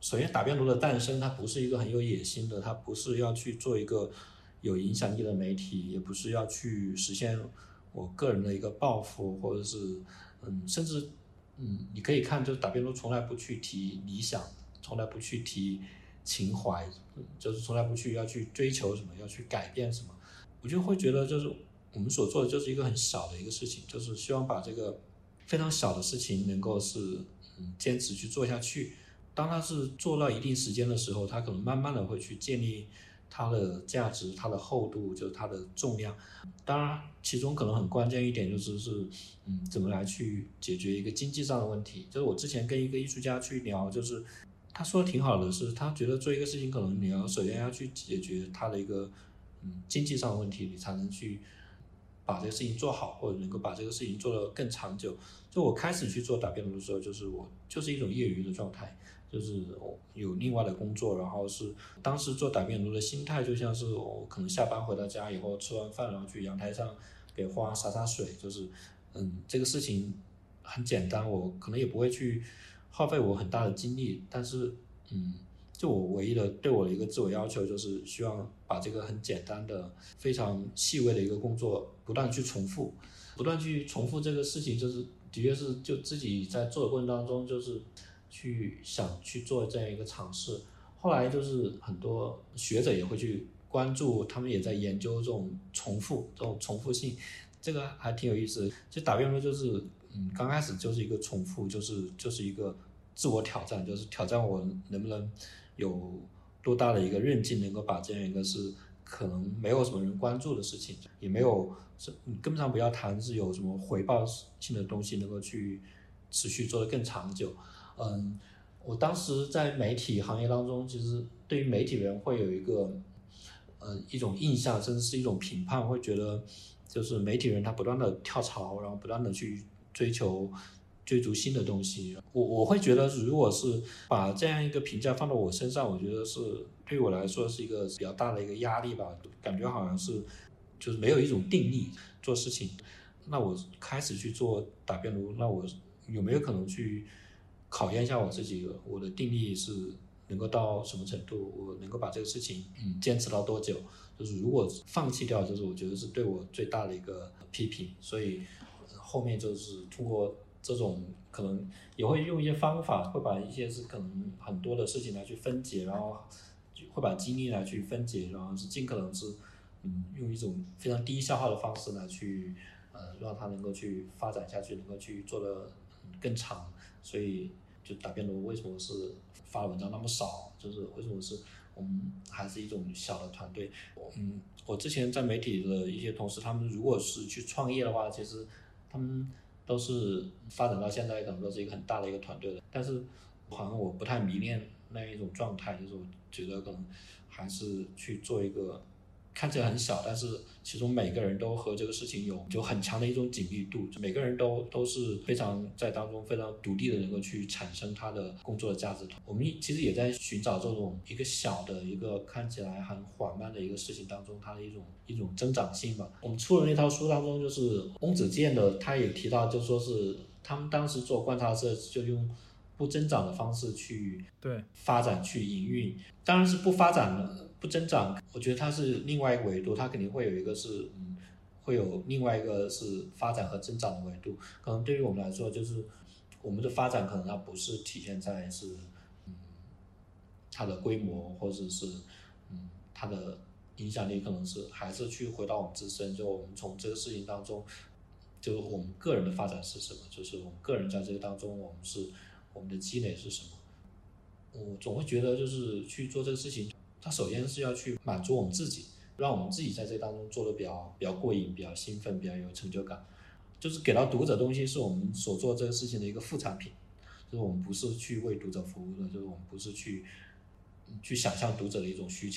首先打边炉的诞生，它不是一个很有野心的，它不是要去做一个有影响力的媒体，也不是要去实现我个人的一个抱负，或者是甚至你可以看，就是打边炉从来不去提理想，从来不去提情怀，就是从来不去要去追求什么，要去改变什么。我就会觉得，就是我们所做的就是一个很小的一个事情，就是希望把这个非常小的事情能够是坚持去做下去。当它是做到一定时间的时候，它可能慢慢的会去建立它的价值、它的厚度，就是它的重量。当然，其中可能很关键一点就是怎么来去解决一个经济上的问题。就是我之前跟一个艺术家去聊，就是他说的挺好的，是他觉得做一个事情，可能你要首先要去解决他的一个经济上的问题，你才能去把这个事情做好，或者能够把这个事情做得更长久。就我开始去做打边炉的时候，就是我就是一种业余的状态，就是有另外的工作，然后是当时做打边炉的心态就像是我可能下班回到家以后吃完饭，然后去阳台上给花洒水，就是这个事情很简单，我可能也不会去耗费我很大的精力，但是就我唯一的对我的一个自我要求就是希望把这个很简单的非常细微的一个工作不断去重复这个事情，就是的确是就自己在做的过程当中就是去想去做这样一个尝试。后来就是很多学者也会去关注，他们也在研究这种重复性，这个还挺有意思的。就打边炉就是刚开始就是一个重复，就是一个自我挑战，就是挑战我能不能有多大的一个韧劲，能够把这样一个是可能没有什么人关注的事情，也没有你根本上不要谈是有什么回报性的东西能够去持续做得更长久。我当时在媒体行业当中，其实对于媒体人会有一种印象，甚至是一种评判，会觉得就是媒体人他不断的跳槽，然后不断的去追逐新的东西。我会觉得，如果是把这样一个评价放到我身上，我觉得是对于我来说是一个比较大的一个压力吧，感觉好像是就是没有一种定力做事情。那我开始去做打边炉，那我有没有可能去考验一下我自己，我的定力是能够到什么程度，我能够把这个事情坚持到多久。就是如果放弃掉，就是我觉得是对我最大的一个批评。所以后面就是通过这种可能也会用一些方法，会把一些是可能很多的事情来去分解，然后会把精力来去分解，然后是尽可能是用一种非常低消耗的方式来去让它能够去发展下去，能够去做得更长。所以就打边炉为什么是发文章那么少，就是为什么是我们还是一种小的团队。我之前在媒体的一些同事，他们如果是去创业的话，其实他们都是发展到现在可能都是一个很大的一个团队的，但是好像我不太迷恋那一种状态，就是我觉得可能还是去做一个看起来很小，但是其中每个人都和这个事情有很强的一种紧密度，每个人都是非常在当中非常独立的能够去产生他的工作的价值。我们其实也在寻找这种一个小的一个看起来很缓慢的一个事情当中它的一种增长性吧。我们出的那套书当中，就是翁子健的他也提到，就说是他们当时做观察社就用不增长的方式去发展去营运，当然是不发展的不增长，我觉得它是另外一个维度，它肯定会有一个是会有另外一个是发展和增长的维度。可能对于我们来说，就是我们的发展可能它不是体现在是它的规模，或者是它的影响力，可能是还是去回到我们自身，就我们从这个事情当中，就我们个人的发展是什么，就是我们个人在这个当中我们的积累是什么。我总会觉得就是去做这个事情，它首先是要去满足我们自己，让我们自己在这当中做的比较过瘾，比较兴奋，比较有成就感。就是给到读者东西是我们所做这个事情的一个副产品，就是我们不是去为读者服务的，就是我们不是去想象读者的一种需求。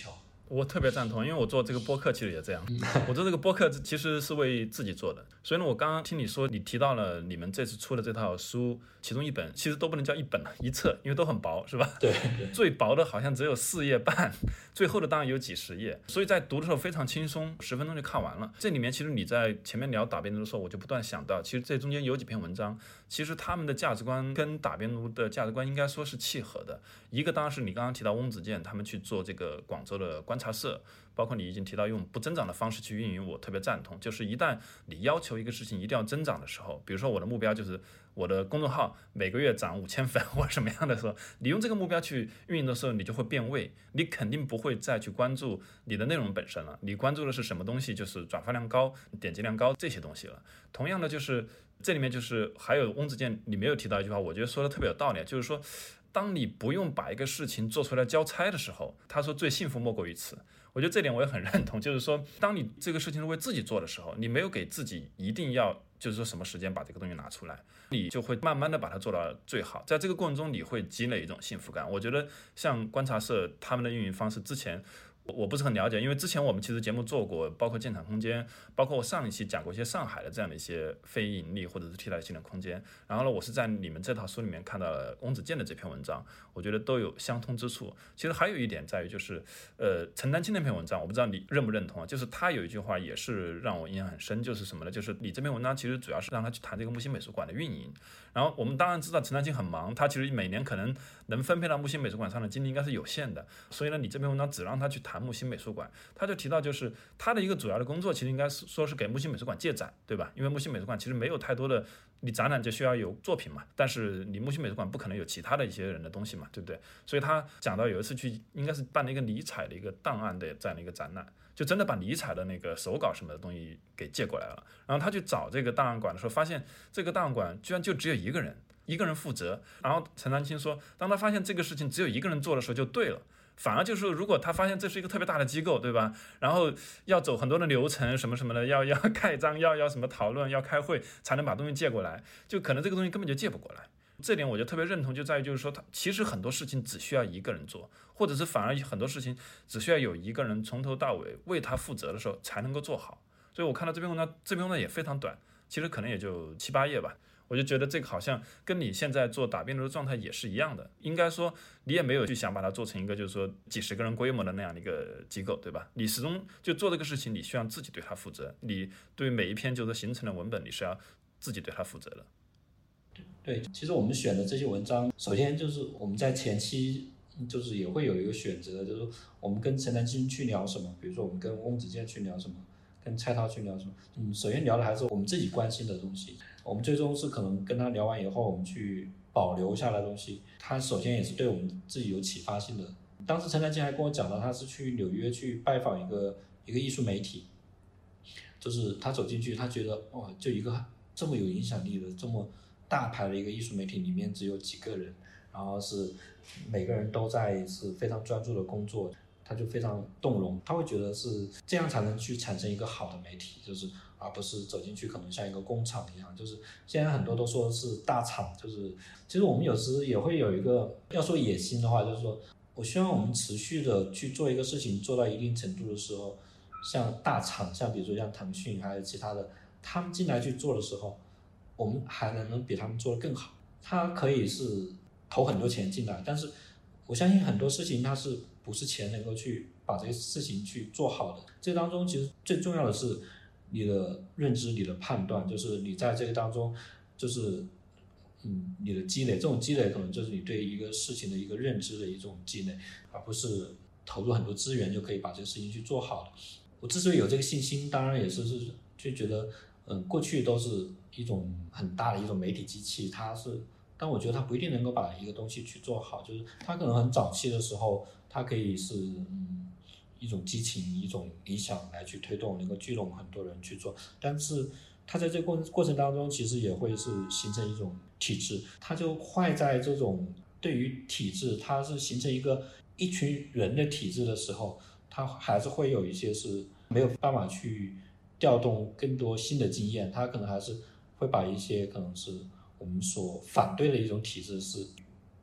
我特别赞同，因为我做这个播客其实也这样。我做这个播客其实是为自己做的，所以呢，我刚刚听你说，你提到了你们这次出的这套书，其中一本其实都不能叫一本了，一册，因为都很薄，是吧？ 对。 最薄的好像只有4页半，最后的当然有几十页，所以在读的时候非常轻松，10分钟就看完了。这里面其实你在前面聊打边炉的时候，我就不断想到，其实这中间有几篇文章，其实他们的价值观跟打边炉的价值观应该说是契合的。一个当然是你刚刚提到翁子健他们去做这个广州的观察社，包括你已经提到用不增长的方式去运营，我特别赞同。就是一旦你要求一个事情一定要增长的时候，比如说我的目标就是我的公众号每个月涨5000粉或者什么样的时候，你用这个目标去运营的时候，你就会变味，你肯定不会再去关注你的内容本身了，你关注的是什么东西，就是转发量高、点击量高这些东西了。同样的，就是这里面就是还有翁子健你没有提到一句话，我觉得说的特别有道理，就是说当你不用把一个事情做出来交差的时候，他说最幸福莫过于此。我觉得这点我也很认同，就是说当你这个事情是为自己做的时候，你没有给自己一定要就是说什么时间把这个东西拿出来，你就会慢慢的把它做到最好，在这个过程中你会积累一种幸福感。我觉得像观察社他们的运营方式之前我不是很了解，因为之前我们其实节目做过，包括建厂空间，包括我上一期讲过一些上海的这样的一些非盈利或者是替代性的空间。然后呢，我是在你们这套书里面看到了翁子健的这篇文章，我觉得都有相通之处。其实还有一点在于就是陈丹青那篇文章，我不知道你认不认同啊，就是他有一句话也是让我印象很深，就是什么呢？就是你这篇文章其实主要是让他去谈这个木心美术馆的运营。然后我们当然知道陈丹青很忙，他其实每年可能能分配到木心美术馆上的精力应该是有限的，所以呢，你这篇文章只让他去谈木心美术馆，他就提到就是他的一个主要的工作其实应该是说是给木心美术馆借展，对吧？因为木心美术馆其实没有太多的，你展览就需要有作品嘛，但是你木心美术馆不可能有其他的一些人的东西嘛，对不对？所以他讲到有一次去应该是办了一个尼采的一个档案的这样的一个展览，就真的把尼采的那个手稿什么的东西给借过来了。然后他去找这个档案馆的时候，发现这个档案馆居然就只有一个人负责。然后陈丹青说，当他发现这个事情只有一个人做的时候就对了，反而就是如果他发现这是一个特别大的机构，对吧？然后要走很多的流程什么什么的，要盖章，要什么讨论，要开会才能把东西借过来，就可能这个东西根本就借不过来。这点我就特别认同，就在于就是说他其实很多事情只需要一个人做，或者是反而很多事情只需要有一个人从头到尾为他负责的时候才能够做好。所以我看到这篇文章也非常短，其实可能也就7、8页吧。我就觉得这个好像跟你现在做打边炉的状态也是一样的，应该说你也没有去想把它做成一个就是说几十个人规模的那样的一个机构，对吧？你始终就做这个事情，你需要自己对它负责，你对每一篇就是形成的文本，你是要自己对它负责的。 对，其实我们选的这些文章，首先就是我们在前期就是也会有一个选择，就是我们跟陈丹青去聊什么，比如说我们跟翁子健去聊什么，跟蔡涛去聊什么。首先聊的还是我们自己关心的东西，我们最终是可能跟他聊完以后，我们去保留下来的东西，他首先也是对我们自己有启发性的。当时陈丹青还跟我讲到，他是去纽约去拜访一个艺术媒体，就是他走进去，他觉得哇，就一个这么有影响力的这么大牌的一个艺术媒体里面只有几个人，然后是每个人都在是非常专注的工作，他就非常动容，他会觉得是这样才能去产生一个好的媒体，就是而不是走进去可能像一个工厂一样，就是现在很多都说是大厂，就是其实我们有时也会有一个要说野心的话，就是说我希望我们持续的去做一个事情做到一定程度的时候，像大厂，像比如说像腾讯还有其他的，他们进来去做的时候，我们还能比他们做得更好。他可以是投很多钱进来，但是我相信很多事情它是不是钱能够去把这个事情去做好的。这当中其实最重要的是你的认知，你的判断，就是你在这个当中就是你的积累，这种积累可能就是你对一个事情的一个认知的一种积累，而不是投入很多资源就可以把这个事情去做好的。我之所以有这个信心，当然也是就觉得过去都是一种很大的一种媒体机器，但我觉得它不一定能够把一个东西去做好，就是它可能很早期的时候，它可以是一种激情，一种理想来去推动，能够聚拢很多人去做，但是它在这个过程当中，其实也会是形成一种体制，它就坏在这种对于体制，它是形成一群人的体制的时候，它还是会有一些是没有办法去调动更多新的经验，它可能还是会把一些可能是我们所反对的一种体制是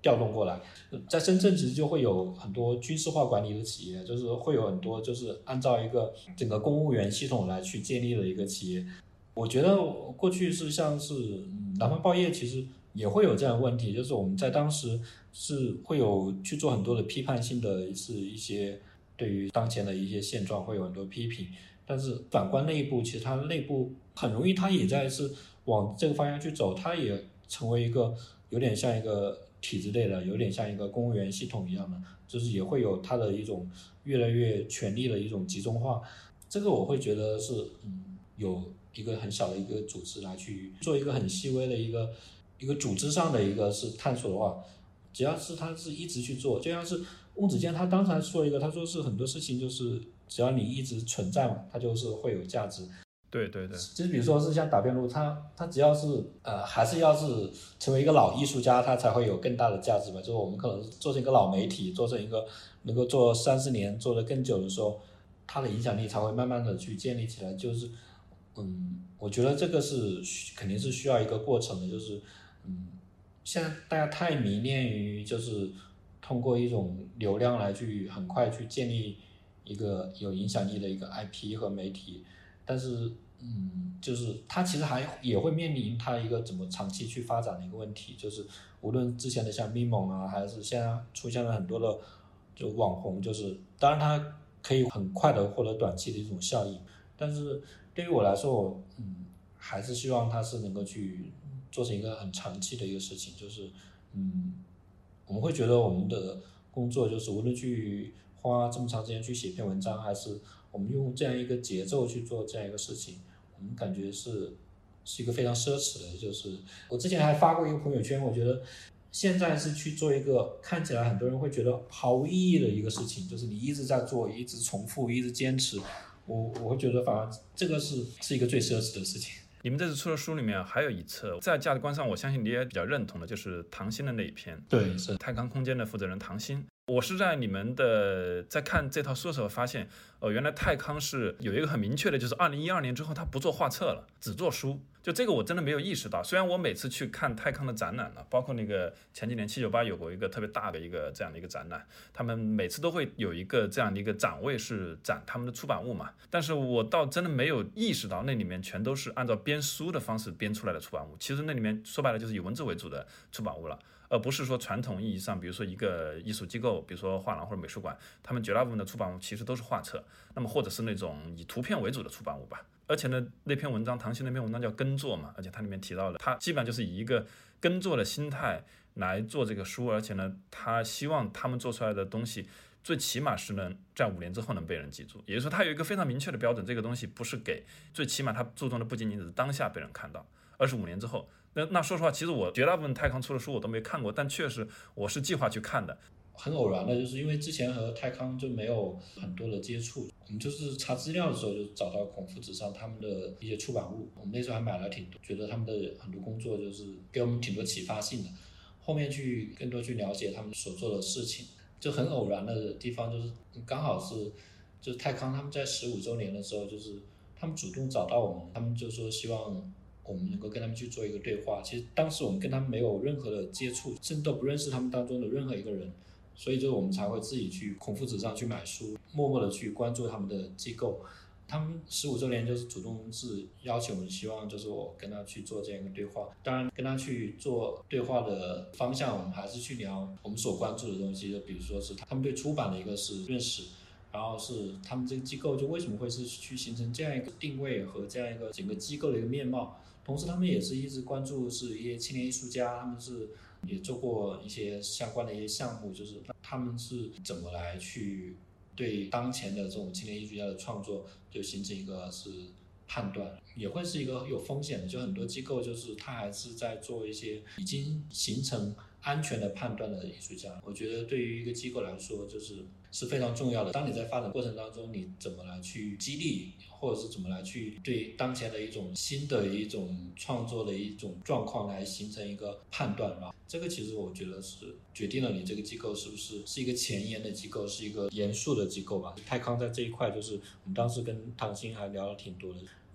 调动过来。在深圳其实就会有很多军事化管理的企业，就是会有很多就是按照一个整个公务员系统来去建立的一个企业。我觉得过去是像是南方报业其实也会有这样的问题，就是我们在当时是会有去做很多的批判性的是一些对于当前的一些现状会有很多批评，但是反观内部，其实它内部很容易它也在是往这个方向去走，它也成为一个有点像一个体制类的，有点像一个公务员系统一样的，就是也会有它的一种越来越权力的一种集中化。这个我会觉得是有一个很小的一个组织来去做一个很细微的一个组织上的一个是探索的话，只要是他是一直去做，就像是翁子健他当时还说一个，他说是很多事情就是只要你一直存在嘛，它就是会有价值。 对对对， 其实比如说是像打边炉，他只要是还是要是成为一个老艺术家，他才会有更大的价值吧。就是我们可能做成一个老媒体，做成一个能够做30年做得更久的时候，他的影响力才会慢慢的去建立起来。就是我觉得这个是肯定是需要一个过程的，就是现在大家太迷恋于就是通过一种流量来去很快去建立一个有影响力的一个 IP 和媒体，但是就是它其实也会面临它一个怎么长期去发展的一个问题，就是无论之前的像咪蒙啊，还是现在出现了很多的就网红，就是当然它可以很快的获得短期的一种效益，但是对于我来说，我还是希望它是能够去做成一个很长期的一个事情，就是我们会觉得我们的工作就是无论去花这么长时间去写篇文章，还是我们用这样一个节奏去做这样一个事情，我们感觉是一个非常奢侈的。就是我之前还发过一个朋友圈，我觉得现在是去做一个看起来很多人会觉得毫无意义的一个事情，就是你一直在做，一直重复，一直坚持，我会觉得反而这个是一个最奢侈的事情。 你们这次出的书里面还有一册，在价值观上我相信你也比较认同的，就是唐鑫的那一篇。 对，是泰康空间的负责人唐鑫。我是在你们的在看这套书的时候发现，原来泰康是有一个很明确的，就是2012年之后他不做画册了，只做书。就这个我真的没有意识到，虽然我每次去看泰康的展览了，包括那个前几年798有过一个特别大的一个这样的一个展览，他们每次都会有一个这样的一个展位是展他们的出版物嘛，但是我倒真的没有意识到那里面全都是按照编书的方式编出来的出版物，其实那里面说白了就是以文字为主的出版物了，而不是说传统意义上，比如说一个艺术机构，比如说画廊或者美术馆，他们绝大部分的出版物其实都是画册，那么或者是那种以图片为主的出版物吧。而且呢，那篇文章，唐鑫那篇文章叫耕作嘛，而且它里面提到了，他基本上就是以一个耕作的心态来做这个书，而且呢，他希望他们做出来的东西，最起码是能在5年之后能被人记住。也就是说，他有一个非常明确的标准，这个东西不是给，最起码他注重的不仅仅是当下被人看到，而是5年之后。那说实话，其实我绝大部分泰康出的书我都没看过，但确实我是计划去看的。 很偶然的，就是因为之前和泰康就没有很多的接触，我们就是查资料的时候就找到孔夫子上他们的一些出版物，我们那时候还买了挺多，觉得他们的很多工作就是给我们挺多启发性的，后面去更多去了解他们所做的事情。就很偶然的地方就是刚好是就是泰康他们在15周年的时候，就是他们主动找到我们，他们就说希望我们能够跟他们去做一个对话。其实当时我们跟他们没有任何的接触，甚至都不认识他们当中的任何一个人，所以就我们才会自己去孔夫子上去买书，默默的去关注他们的机构。他们15周年就是主动是邀请我们，希望就是我跟他去做这样一个对话。当然跟他去做对话的方向，我们还是去聊我们所关注的东西，就比如说是他们对出版的一个是认识，然后是他们这个机构就为什么会是去形成这样一个定位和这样一个整个机构的一个面貌。同时他们也是一直关注是一些青年艺术家，他们是也做过一些相关的一些项目，就是他们是怎么来去对当前的这种青年艺术家的创作就形成一个是判断，也会是一个有风险的。就很多机构就是他还是在做一些已经形成安全的判断的艺术家，我觉得对于一个机构来说是非常重要的。当你在发展过程当中，你怎么来去激励，或者是怎么来去对当前的一种新的一种创作的一种状况来形成一个判断吧。这个其实我觉得是决定了你这个机构是不是一个前沿的机构，是一个严肃的机构吧。泰康在这一块就是我们当时跟唐鑫还聊了挺多的，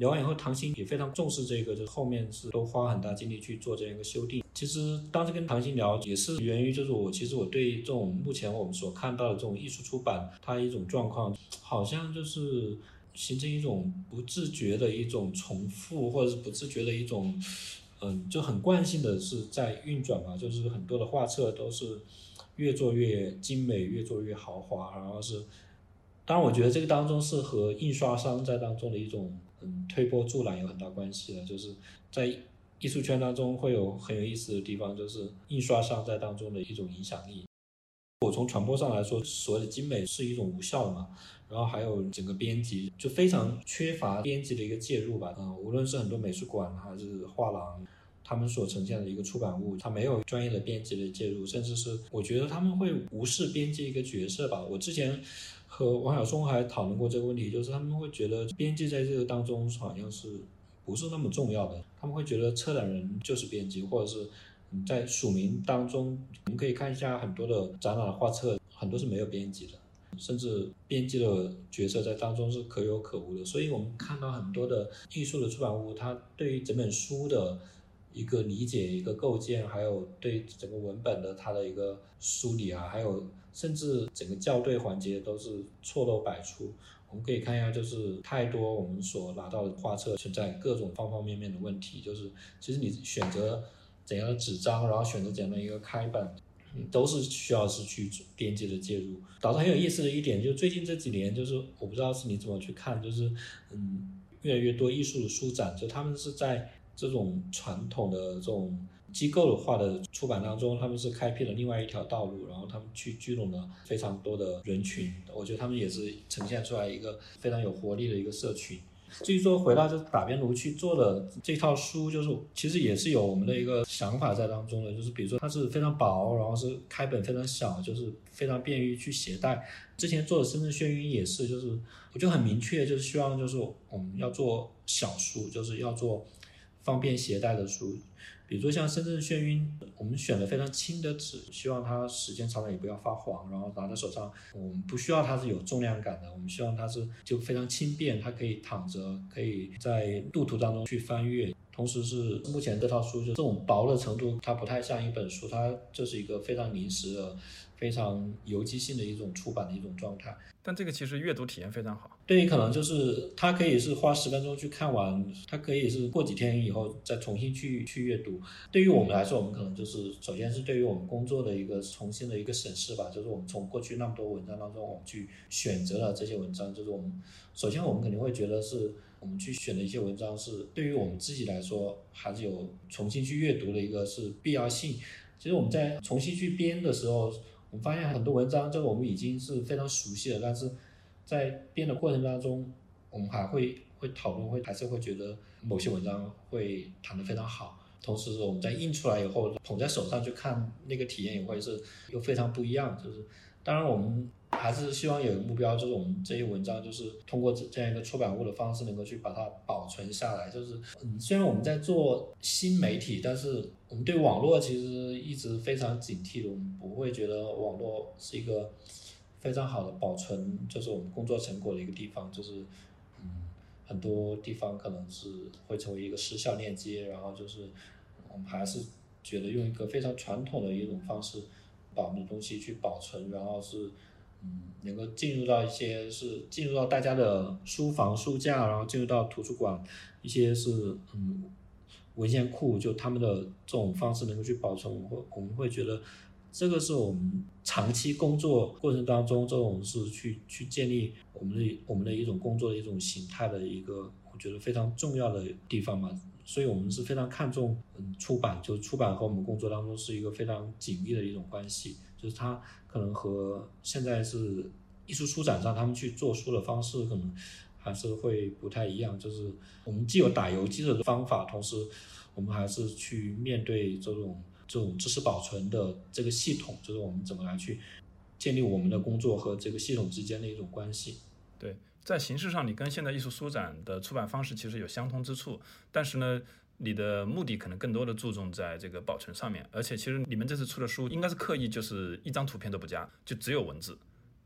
聊完以后，唐鑫也非常重视这个，就后面是都花很大精力去做这样一个修订。其实当时跟唐鑫聊也是源于，就是其实我对这种目前我们所看到的这种艺术出版它一种状况，好像就是形成一种不自觉的一种重复，或者是不自觉的一种就很惯性的是在运转嘛，就是很多的画册都是越做越精美，越做越豪华，然后是当然我觉得这个当中是和印刷商在当中的一种推波助澜有很大关系的，就是在艺术圈当中会有很有意思的地方，就是印刷商在当中的一种影响力。我从传播上来说，所谓的精美是一种无效的嘛，然后还有整个编辑就非常缺乏编辑的一个介入吧。无论是很多美术馆还是画廊，他们所呈现的一个出版物，它没有专业的编辑的介入，甚至是我觉得他们会无视编辑一个角色吧。我之前和王晓松还讨论过这个问题，就是他们会觉得编辑在这个当中好像是不是那么重要的，他们会觉得策展人就是编辑，或者是在署名当中，我们可以看一下很多的展览画册，很多是没有编辑的，甚至编辑的角色在当中是可有可无的。所以我们看到很多的艺术的出版物，它对于整本书的一个理解、一个构建，还有对整个文本的它的一个梳理啊，还有甚至整个校对环节都是错漏百出。我们可以看一下，就是太多我们所拿到的画册存在各种方方面面的问题，就是其实你选择怎样的纸张，然后选择怎样的一个开本，都是需要是去编辑的介入。导致很有意思的一点，就最近这几年，就是我不知道是你怎么去看，就是越来越多艺术的书展，就他们是在这种传统的这种机构化的出版当中，他们是开辟了另外一条道路，然后他们去聚拢了非常多的人群，我觉得他们也是呈现出来一个非常有活力的一个社群。至于说回到就是打边炉去做的这套书，就是其实也是有我们的一个想法在当中的，就是比如说它是非常薄，然后是开本非常小，就是非常便于去携带。之前做的深圳眩晕也是，就是我就很明确，就是希望就是我们要做小书，就是要做方便携带的书。比如说像深圳眩晕，我们选了非常轻的纸，希望它时间长了也不要发黄，然后拿在手上，我们不需要它是有重量感的，我们希望它是就非常轻便，它可以躺着，可以在路途当中去翻阅。同时是目前这套书就这种薄的程度，它不太像一本书，它就是一个非常临时的、非常游击性的一种出版的一种状态。 但这个其实阅读体验非常好。 对于可能就是它可以是花10分钟去看完，它可以是过几天以后再重新去阅读。对于我们来说，我们可能就是首先是对于我们工作的一个重新的一个审视吧，就是我们从过去那么多文章当中，我们去选择了这些文章，就是我们首先我们肯定会觉得是我们去选的一些文章是对于我们自己来说还是有重新去阅读的一个是必要性。其实我们在重新去编的时候，我们发现很多文章就是我们已经是非常熟悉了，但是在编的过程当中，我们还会讨论，还是会觉得某些文章会谈得非常好。同时我们在印出来以后捧在手上去看，那个体验也会是又非常不一样。就是当然我们还是希望有一个目标，就是我们这些文章就是通过这样一个出版物的方式能够去把它保存下来。就是虽然我们在做新媒体，但是我们对网络其实一直非常警惕的，我们不会觉得网络是一个非常好的保存就是我们工作成果的一个地方。就是很多地方可能是会成为一个时效链接，然后就是我们还是觉得用一个非常传统的一种方式把我们的东西去保存，然后是能够进入到大家的书房书架，然后进入到图书馆一些是文献库，就他们的这种方式能够去保存，我们会觉得这个是我们长期工作过程当中这种是去建立我们的一种工作的一种形态的一个我觉得非常重要的地方嘛。所以我们是非常看重出版，就是出版和我们工作当中是一个非常紧密的一种关系。就是它可能和现在是艺术书展上他们去做书的方式可能还是会不太一样。就是我们既有打游击的方法，同时我们还是去面对这种知识保存的这个系统，就是我们怎么来去建立我们的工作和这个系统之间的一种关系。 对，在形式上你跟现在艺术书展的出版方式其实有相通之处，但是呢你的目的可能更多的注重在这个保存上面。而且其实你们这次出的书应该是刻意就是一张图片都不加，就只有文字，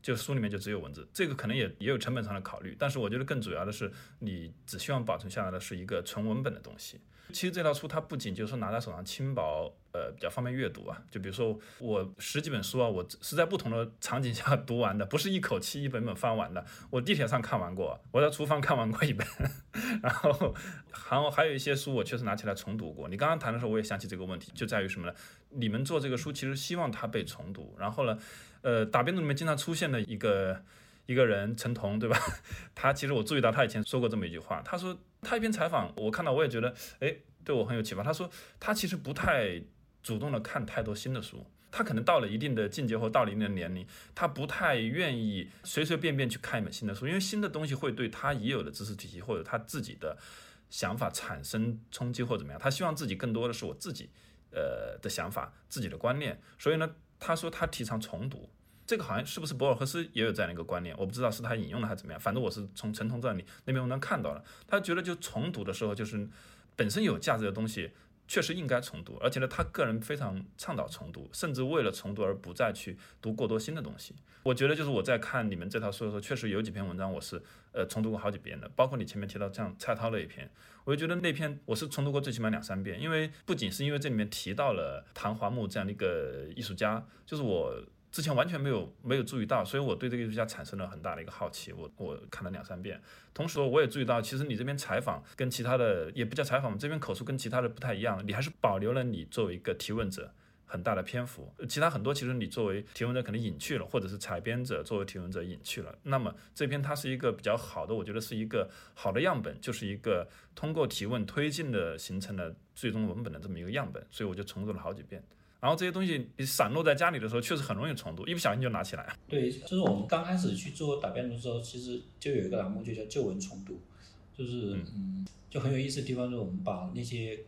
就书里面就只有文字，这个可能也有成本上的考虑，但是我觉得更主要的是你只希望保存下来的是一个纯文本的东西。其实这套书它不仅就是说拿在手上轻薄，比较方便阅读啊。就比如说我10几本书啊，我是在不同的场景下读完的，不是一口气一本本翻完的。我地铁上看完过，我在厨房看完过一本，然后还有一些书我确实拿起来重读过。你刚刚谈的时候我也想起这个问题，就在于什么呢？你们做这个书其实希望它被重读，然后呢，打辩论里面经常出现的一个人陈彤，对吧？他其实我注意到他以前说过这么一句话，他说他一篇采访我看到我也觉得对我很有启发。他说他其实不太主动的看太多新的书，他可能到了一定的境界或到了一定的年龄，他不太愿意随随便便去看一本新的书，因为新的东西会对他已有的知识体系或者他自己的想法产生冲击或怎么样。他希望自己更多的是我自己的想法，自己的观念。所以呢，他说他提倡重读。这个好像是不是博尔赫斯也有这样的一个观念，我不知道是他引用的还是怎么样，反正我是从陈彤这里那篇文章看到了，他觉得就重读的时候，就是本身有价值的东西确实应该重读，而且呢他个人非常倡导重读，甚至为了重读而不再去读过多新的东西。我觉得就是我在看你们这套书的时候，确实有几篇文章我是重读过好几遍的，包括你前面提到像蔡涛的一篇，我就觉得那篇我是重读过最起码2-3遍，因为不仅是因为这里面提到了唐华木这样的一个艺术家，就是我之前完全没有注意到，所以我对这个艺术家产生了很大的一个好奇，我看了2-3遍。同时我也注意到，其实你这边采访跟其他的也不叫采访，这边口述跟其他的不太一样，你还是保留了你作为一个提问者很大的篇幅，其他很多其实你作为提问者可能隐去了，或者是采编者作为提问者隐去了。那么这篇它是一个比较好的，我觉得是一个好的样本，就是一个通过提问推进的形成了最终文本的这么一个样本，所以我就重读了好几遍。然后这些东西你散落在家里的时候，确实很容易重读，一不小心就拿起来。 对，就是我们刚开始去做答辩论的时候，其实就有一个栏目就叫旧文重读，就是就很有意思的地方，就是我们把那些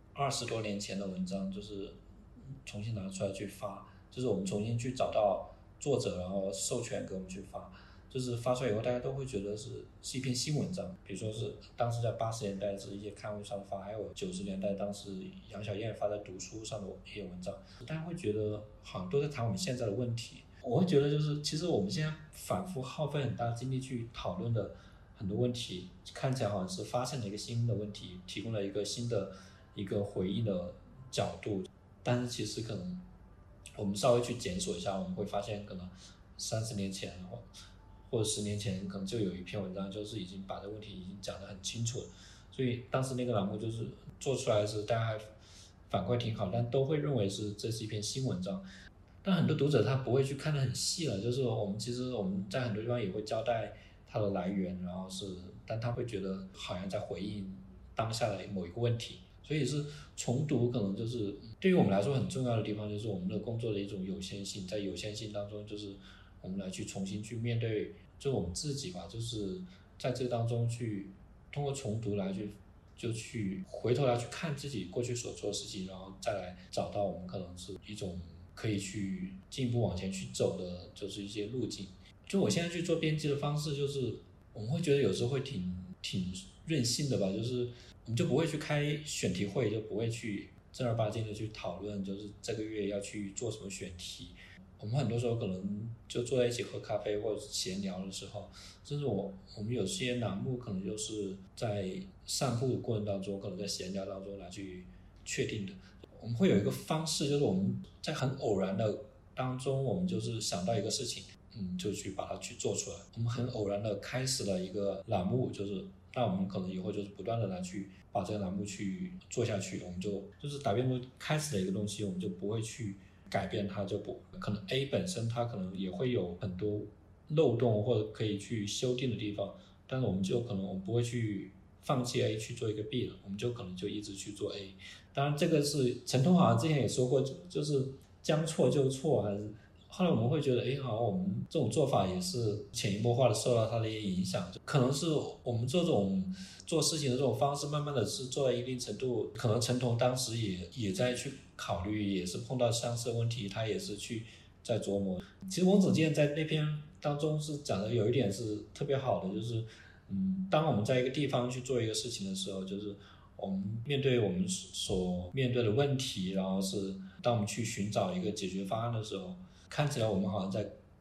20多年前的文章，就是重新拿出来去发，就是我们重新去找到作者，然后授权给我们去发。就是发出来以后，大家都会觉得是一篇新文章，比如说是当时在80年代是一些刊物上发，还有90年代当时杨小燕发在读书上的一些文章，大家会觉得好像都在谈我们现在的问题。我会觉得就是其实我们现在反复耗费很大精力去讨论的很多问题，看起来好像是发现了一个新的问题，提供了一个新的一个回应的角度，但是其实可能我们稍微去检索一下，我们会发现可能30年前或者10年前可能就有一篇文章，就是已经把这个问题已经讲得很清楚了。所以当时那个栏目就是做出来时，大家还反馈挺好，但都会认为这是一篇新文章。但很多读者他不会去看得很细了，就是其实我们在很多地方也会交代它的来源，然后但他会觉得好像在回应当下的某一个问题。所以是重读可能就是对于我们来说很重要的地方，就是我们的工作的一种有限性，在有限性当中，就是我们来去重新去面对，就我们自己吧，就是在这个当中去通过重读来去回头来去看自己过去所做的事情，然后再来找到我们可能是一种可以去进一步往前去走的，就是一些路径。就我现在去做编辑的方式，就是我们会觉得有时候会挺任性的吧，就是我们就不会去开选题会，就不会去正儿八经的去讨论，就是这个月要去做什么选题。我们很多时候可能就坐在一起喝咖啡或者闲聊的时候，甚至我们有些栏目可能就是在散步的过程当中，可能在闲聊当中来去确定的。我们会有一个方式，就是我们在很偶然的当中，我们就是想到一个事情，就去把它去做出来。我们很偶然的开始了一个栏目，就是那我们可能以后就是不断的来去把这个栏目去做下去。我们就是答辩论开始的一个东西，我们就不会去改变它，就不可能 A 本身它可能也会有很多漏洞或者可以去修订的地方，但是我们不会去放弃 A 去做一个 B 了，我们就可能就一直去做 A。当然这个是陈彤好像之前也说过，就是将错就错，还是后来我们会觉得好像我们这种做法也是潜移默化的受到它的一些影响，可能是我们这种做事情的这种方式慢慢的是做到一定程度，可能陈彤当时也在去考虑，也是碰到相似的问题，他也是去在琢磨。其实翁子健在那篇当中是讲的有一点是特别好的，就是当我们在一个地方去做一个事情的时候，就是我们面对我们所面对的问题，然后是当我们去寻找一个解决方案的时候，看起来我们好像在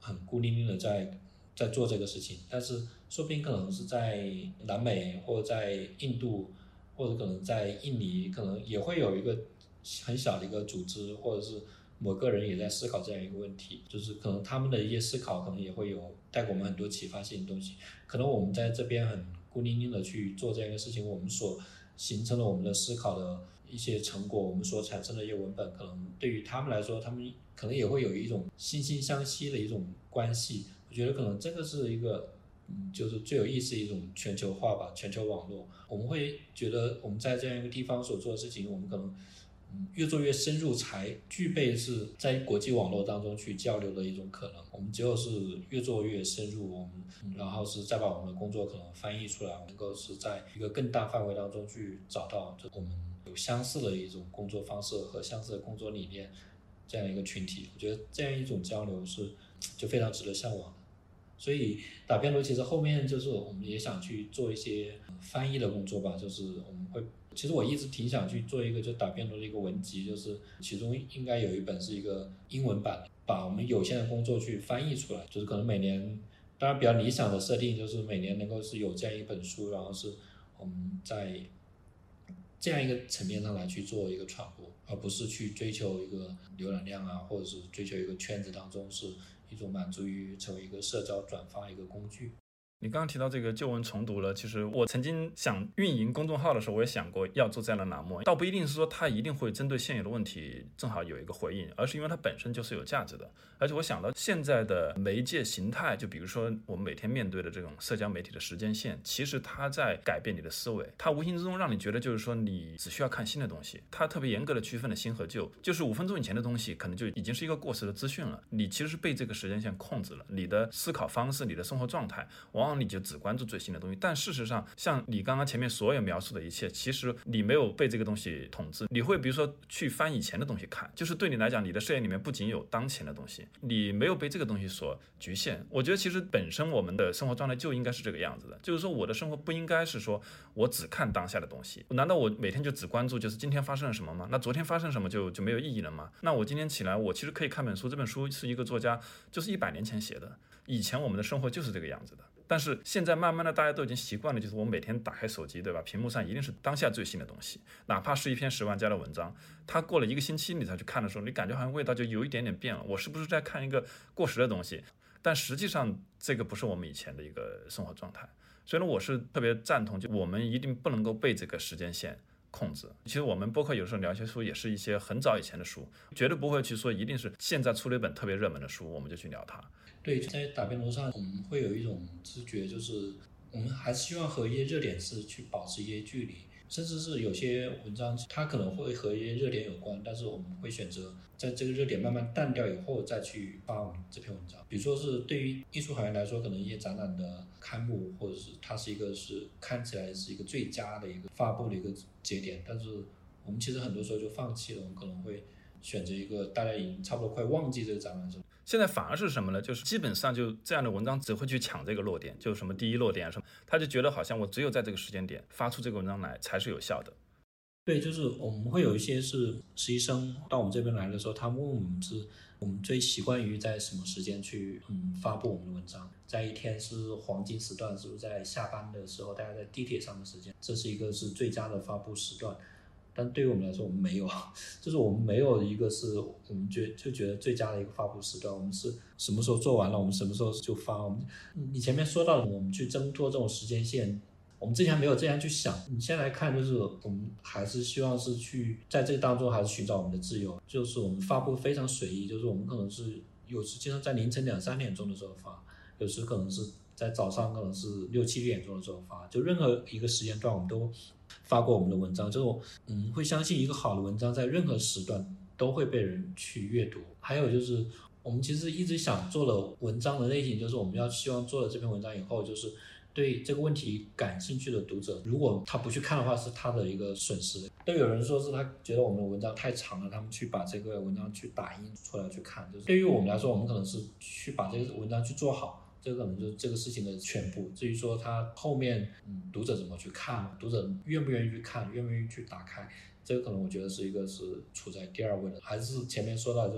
很孤零零的在做这个事情，但是说不定可能是在南美或者在印度或者可能在印尼，可能也会有一个很小的一个组织，或者是某个人也在思考这样一个问题，就是可能他们的一些思考可能也会有带给我们很多启发性的东西。可能我们在这边很孤零零的去做这样一个事情，我们所形成了我们的思考的一些成果，我们所产生的一些文本，可能对于他们来说，他们可能也会有一种惺惺相惜的一种关系。我觉得可能这个是一个就是最有意思的一种全球化吧，全球网络。我们会觉得我们在这样一个地方所做的事情，我们可能越做越深入，才具备是在国际网络当中去交流的一种可能。我们只有是越做越深入，我们然后是再把我们的工作可能翻译出来，能够是在一个更大范围当中去找到就我们有相似的一种工作方式和相似的工作理念这样一个群体。我觉得这样一种交流是就非常值得向往的。所以打边炉其实后面就是我们也想去做一些翻译的工作吧，就是我们会，其实我一直挺想去做一个就打边炉的一个文集，就是其中应该有一本是一个英文版，把我们有限的工作去翻译出来，就是可能每年，当然比较理想的设定就是每年能够是有这样一本书，然后是我们在这样一个层面上来去做一个传播，而不是去追求一个浏览量啊，或者是追求一个圈子当中是一种满足于成为一个社交转发一个工具。 你刚刚提到这个旧文重读了，其实我曾经想运营公众号的时候，我也想过要做这样的栏目，倒不一定是说它一定会针对现有的问题正好有一个回应，而是因为它本身就是有价值的。而且我想到现在的媒介形态，就比如说我们每天面对的这种社交媒体的时间线，其实它在改变你的思维，它无形之中让你觉得就是说你只需要看新的东西，它特别严格的区分了新和旧，就是5分钟以前的东西可能就已经是一个过时的资讯了，你其实是被这个时间线控制了，你的思考方式，你的生活状态往往你就只关注最新的东西。但事实上像你刚刚前面所有描述的一切，其实你没有被这个东西统治，你会比如说去翻以前的东西看，就是对你来讲，你的视野里面不仅有当前的东西，你没有被这个东西所局限。我觉得其实本身我们的生活状态就应该是这个样子的，就是说我的生活不应该是说我只看当下的东西，难道我每天就只关注就是今天发生了什么吗？那昨天发生什么就没有意义了吗？那我今天起来我其实可以看本书，这本书是一个作家就是100年前写的，以前我们的生活就是这个样子的。但是现在慢慢的大家都已经习惯了，就是我每天打开手机，对吧，屏幕上一定是当下最新的东西，哪怕是一篇10万加的文章，它过了1个星期你才去看的时候，你感觉好像味道就有一点点变了，我是不是在看一个过时的东西？但实际上这个不是我们以前的一个生活状态。所以呢，我是特别赞同，就我们一定不能够被这个时间线控制。其实我们播客有时候聊一些书，也是一些很早以前的书，绝对不会去说一定是现在出了一本特别热门的书我们就去聊它。 对，在打边炉上我们会有一种知觉，就是我们还是希望和一些热点是去保持一些距离，甚至是有些文章它可能会和一些热点有关，但是我们会选择在这个热点慢慢淡掉以后再去发我们这篇文章。比如说是对于艺术行业来说，可能一些展览的开幕，或者是它是一个是看起来是一个最佳的一个发布的一个节点，但是我们其实很多时候就放弃了，我们可能会选择一个大家已经差不多快忘记这个展览的时候。 现在反而是什么呢？就是基本上就这样的文章只会去抢这个落点，就是什么第一落点啊什么，他就觉得好像我只有在这个时间点发出这个文章来才是有效的。 对，就是我们会有一些是实习生到我们这边来的时候，他问我们是我们最习惯于在什么时间去发布我们的文章，在一天是黄金时段，是不是在下班的时候，大家在地铁上的时间，这是一个是最佳的发布时段。但对于我们来说，我们没有，就是我们没有一个是我们觉得最佳的一个发布时段，我们是什么时候做完了，我们什么时候就发。我们你前面说到的，我们去挣脱这种时间线，我们之前没有这样去想。你现在来看，就是我们还是希望是去在这个当中还是寻找我们的自由，就是我们发布非常随意，就是我们可能是有时经常在凌晨2、3点钟的时候发，有时可能是在早上可能是6、7点钟的时候发，就任何一个时间段我们都发过我们的文章，就是会相信一个好的文章在任何时段都会被人去阅读。还有就是我们其实一直想做的文章的类型，就是我们要希望做了这篇文章以后，就是对这个问题感兴趣的读者，如果他不去看的话，是他的一个损失。都有人说是他觉得我们的文章太长了，他们去把这个文章去打印出来去看。就是对于我们来说，我们可能是去把这个文章去做好，这个可能就是这个事情的全部。至于说他后面读者怎么去看，读者愿不愿意去看，愿不愿意去打开，这个可能我觉得是一个是处在第二位的。还是前面说到，就是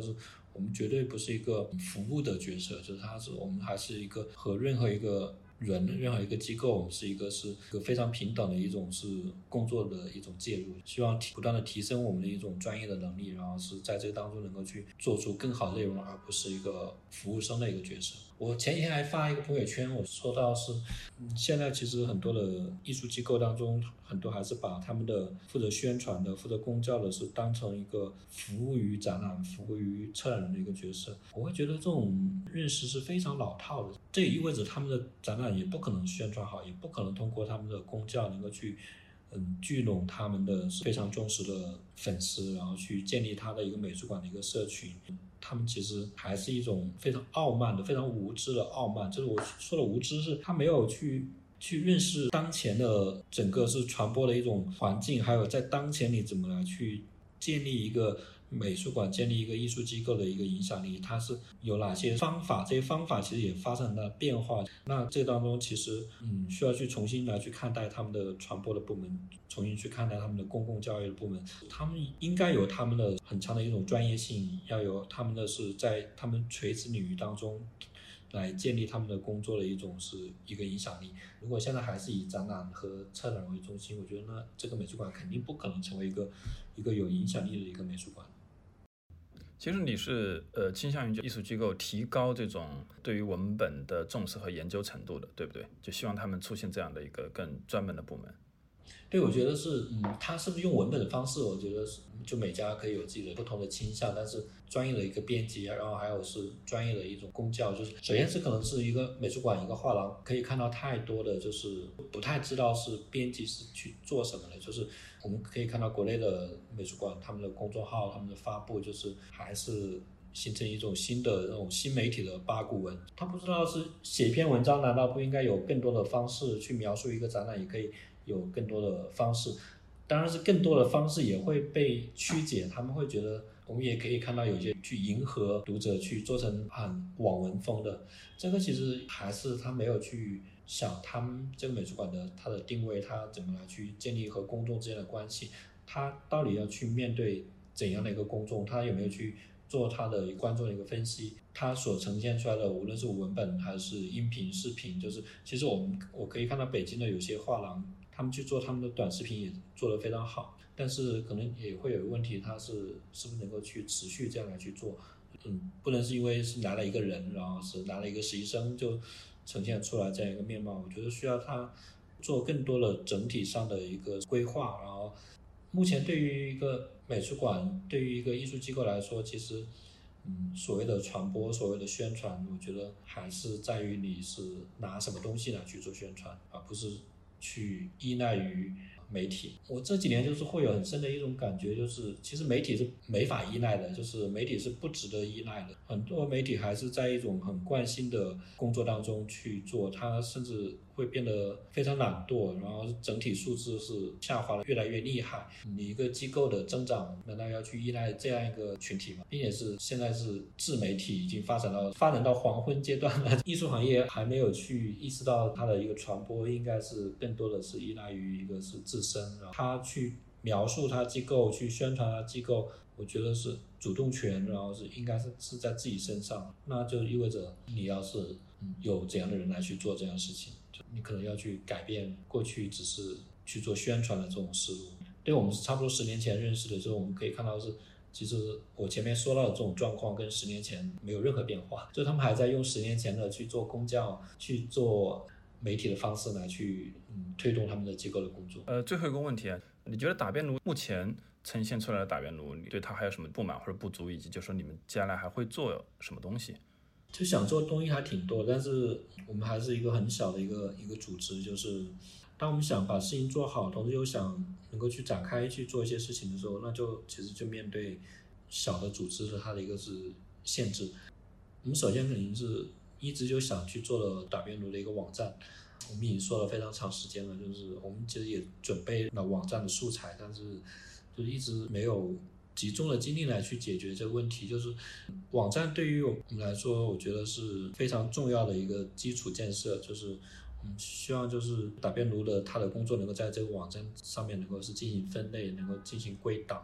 我们绝对不是一个服务的角色，就是我们还是一个和任何一个人、任何一个机构，我们是一个非常平等的一种是工作的一种介入，希望不断的提升我们的一种专业的能力，然后是在这个当中能够去做出更好的内容，而不是一个服务生的一个角色。我前几天还发一个朋友圈，我说到现在其实很多的艺术机构当中，很多还是把他们的负责宣传的、负责公教的是当成一个服务于展览、服务于策展人的一个角色。我会觉得这种认识是非常老套的，这也意味着他们的展览也不可能宣传好，也不可能通过他们的公教能够去聚拢他们的非常忠实的粉丝，然后去建立他的一个美术馆的一个社群。他们其实还是一种非常傲慢的、非常无知的傲慢。就是我说的无知，是他没有去认识当前的整个是传播的一种环境，还有在当前你怎么来去建立一个美术馆、建立一个艺术机构的一个影响力，它是有哪些方法？这些方法其实也发生了变化。那这当中其实需要去重新来去看待他们的传播的部门，重新去看待他们的公共教育的部门。他们应该有他们的很强的一种专业性，要有他们的是在他们垂直领域当中来建立他们的工作的一个影响力。如果现在还是以展览和策展为中心，我觉得那这个美术馆肯定不可能成为一个有影响力的一个美术馆。 其实你是倾向于艺术机构提高这种对于文本的重视和研究程度的，对不对？就希望他们出现这样的一个更专门的部门。 对，我觉得是，他是不是用文本的方式，我觉得是，就每家可以有自己的不同的倾向，但是专业的一个编辑，然后还有是专业的一种公教，就是首先是可能是一个美术馆一个画廊，可以看到太多的就是不太知道是编辑是去做什么的，就是我们可以看到国内的美术馆他们的公众号他们的发布，就是还是形成一种新的那种新媒体的八股文，他不知道是写一篇文章难道不应该有更多的方式去描述一个展览，也可以有更多的方式，当然是更多的方式也会被曲解，他们会觉得我们也可以看到有些去迎合读者去做成很网文风的，这个其实还是他没有去想他们这个美术馆的它的定位，他怎么来去建立和公众之间的关系，他到底要去面对怎样的一个公众，他有没有去做他的观众的一个分析，他所呈现出来的无论是文本还是音频视频，就是其实我可以看到北京的有些画廊他们去做他们的短视频也做得非常好，但是可能也会有一个问题，他是不是能够去持续这样来去做，不能是因为是来了一个人，然后是来了一个实习生就呈现出来这样一个面貌，我觉得需要他做更多的整体上的一个规划。然后目前对于一个美术馆，对于一个艺术机构来说，其实所谓的传播，所谓的宣传，我觉得还是在于你是拿什么东西来去做宣传，而不是去依赖于媒体。我这几年就是会有很深的一种感觉，就是其实媒体是没法依赖的，就是媒体是不值得依赖的，很多媒体还是在一种很惯性的工作当中去做，它甚至会变得非常懒惰，然后整体素质是下滑的越来越厉害。你一个机构的增长难道要去依赖这样一个群体吗？并且是现在是自媒体已经发展到黄昏阶段了，艺术行业还没有去意识到它的一个传播应该是更多的是依赖于一个是自身，然后他去描述他机构，去宣传他机构，我觉得是主动权，然后是应该是在自己身上，那就意味着你要是有怎样的人来去做这样的事情，就你可能要去改变过去只是去做宣传的这种思路。对，我们是差不多10年前认识的，就是我们可以看到是其实我前面说到的这种状况跟10年前没有任何变化，就他们还在用10年前的去做公教，去做媒体的方式来去推动他们的机构的工作。 最后一个问题啊，你觉得打边炉目前呈现出来的打边炉，你对它还有什么不满或者不足，以及就说你们接下来还会做什么东西？ 就想做的东西还挺多，但是我们还是一个很小的一个组织，就是当我们想把事情做好，同时又想能够去展开去做一些事情的时候，那就其实就面对小的组织的它的一个是限制。我们首先肯定是一直就想去做了打边炉的一个网站，我们已经说了非常长时间了，就是我们其实也准备了网站的素材，但是就是一直没有集中的精力来去解决这个问题。就是网站对于我们来说，我觉得是非常重要的一个基础建设，就是我们希望就是打边炉的他的工作能够在这个网站上面能够是进行分类，能够进行归档。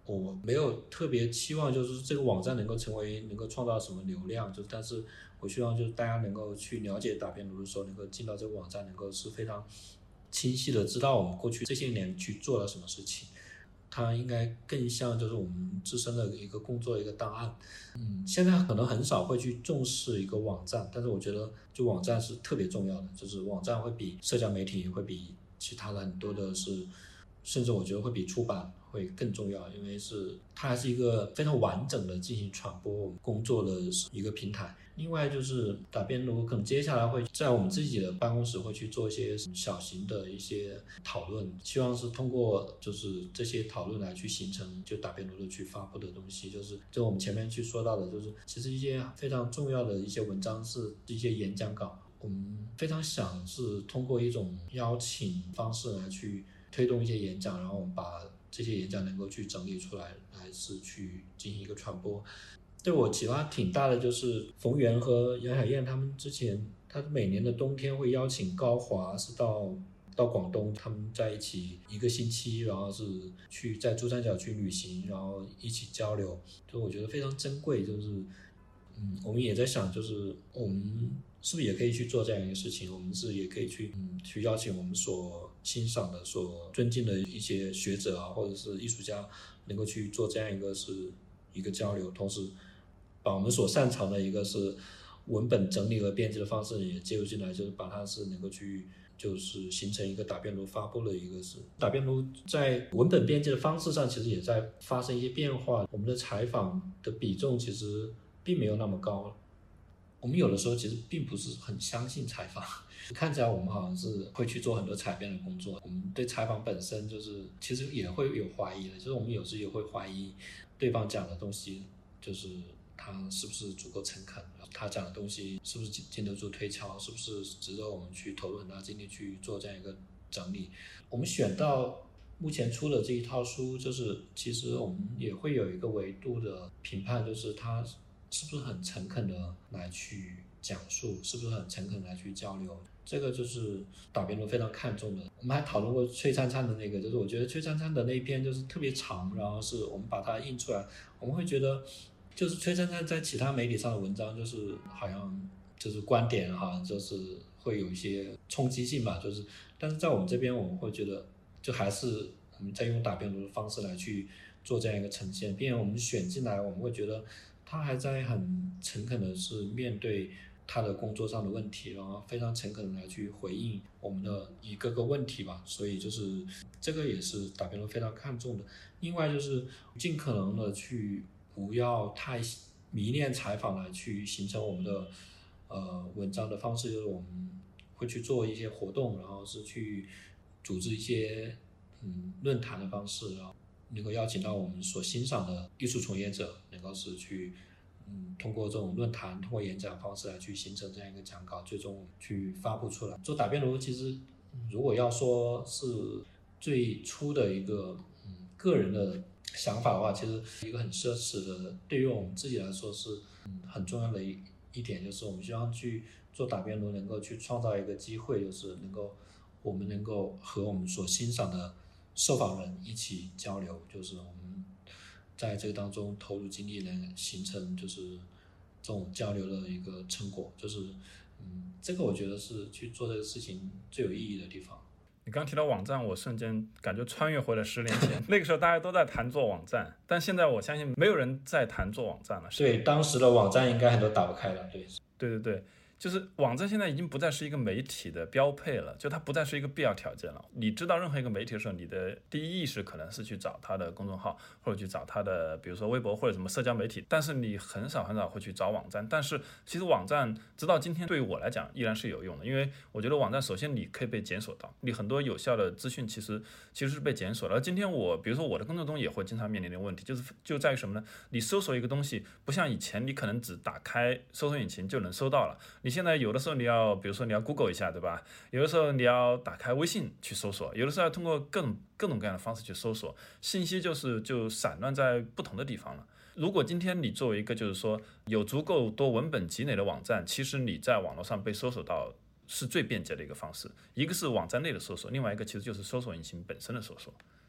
我没有特别期望就是这个网站能够创造什么流量，但是我希望就是大家能够去了解打边炉的时候，能够进到这个网站，能够是非常清晰的知道我们过去这些年去做了什么事情。它应该更像就是我们自身的一个工作的一个档案。现在可能很少会去重视一个网站，但是我觉得就网站是特别重要的，就是网站会比社交媒体会比其他的很多的是，甚至我觉得会比出版会更重要，因为它还是一个非常完整的进行传播我们工作的一个平台。另外就是打边炉可能接下来会在我们自己的办公室会去做一些小型的一些讨论，希望是通过就是这些讨论来去形成就打边炉的去发布的东西，就我们前面去说到的，就是其实一些非常重要的一些文章是一些演讲稿，我们非常想是通过一种邀请方式来去推动一些演讲，然后我们把这些演讲能够去整理出来，来是去进行一个传播。对我启发挺大的就是冯源和杨晓燕他们之前，他每年的冬天会邀请高华是到广东，他们在一起1个星期，然后是去在珠三角去旅行，然后一起交流，就我觉得非常珍贵。就是我们也在想，就是我们是不是也可以去做这样一个事情，我们也可以去邀请我们所欣赏的所尊敬的一些学者啊，或者是艺术家，能够去做这样一个交流，同时把我们所擅长的一个是文本整理和编辑的方式也介入进来，就是把它是能够去就是形成一个打边炉发布的一个是打边炉在文本编辑的方式上其实也在发生一些变化，我们的采访的比重其实并没有那么高，我们有的时候其实并不是很相信采访，看起来我们好像是会去做很多采编的工作，我们对采访本身就是其实也会有怀疑的，就是我们有时也会怀疑对方讲的东西就是他是不是足够诚恳，他讲的东西是不是经得住推敲，是不是值得我们去投入很大精力去做这样一个整理。我们选到目前出的这一套书，就是其实我们也会有一个维度的评判，就是他是不是很诚恳的来去讲述，是不是很诚恳的来去交流，这个就是打边炉非常看重的。我们还讨论过崔灿灿的那个，就是我觉得崔灿灿的那一篇就是特别长，然后是我们把它印出来，我们会觉得就是崔灿灿在其他媒体上的文章就是好像就是观点好像就是会有一些冲击性吧，就是但是在我们这边我们会觉得就还是我们在用打边炉的方式来去做这样一个呈现，并且我们选进来我们会觉得他还在很诚恳的是面对他的工作上的问题，然后非常诚恳的来去回应我们的一个个问题吧，所以就是这个也是打边炉非常看重的。另外就是尽可能的去不要太迷恋采访来去形成我们的文章的方式，就是我们会去做一些活动，然后是去组织一些论坛的方式，然后能够邀请到我们所欣赏的艺术从业者，能够是去通过这种论坛通过演讲方式来去形成这样一个讲稿，最终去发布出来。做打边炉其实如果要说是最初的一个个人的想法的话，其实一个很奢侈的，对于我们自己来说是很重要的一点，就是我们希望去做打边炉能够去创造一个机会，就是我们能够和我们所欣赏的受访人一起交流，就是我们在这个当中投入精力能形成就是这种交流的一个成果，就是这个我觉得是去做这个事情最有意义的地方。 你刚提到网站，我瞬间感觉穿越回了10年前那个时候大家都在谈做网站，但现在我相信没有人在谈做网站了。 对，当时的网站应该很多打不开了。 对，就是网站现在已经不再是一个媒体的标配了，就它不再是一个必要条件了。你知道任何一个媒体的时候，你的第一意识可能是去找它的公众号，或者去找它的比如说微博或者什么社交媒体，但是你很少会去找网站。但是其实网站直到今天对于我来讲依然是有用的，因为我觉得网站首先你可以被检索到，你很多有效的资讯其实是被检索的。而今天比如说我的工作中也会经常面临的问题，就在于什么呢？你搜索一个东西不像以前你可能只打开搜索引擎就能搜到了，你现在有的时候比如说你要 Google 一下，对吧？有的时候你要打开微信去搜索，有的时候要通过各种各样的方式去搜索，信息就散乱在不同的地方了。如果今天你作为一个就是说有足够多文本积累的网站，其实你在网络上被搜索到是最便捷的一个方式，一个是网站内的搜索，另外一个其实就是搜索引擎本身的搜索。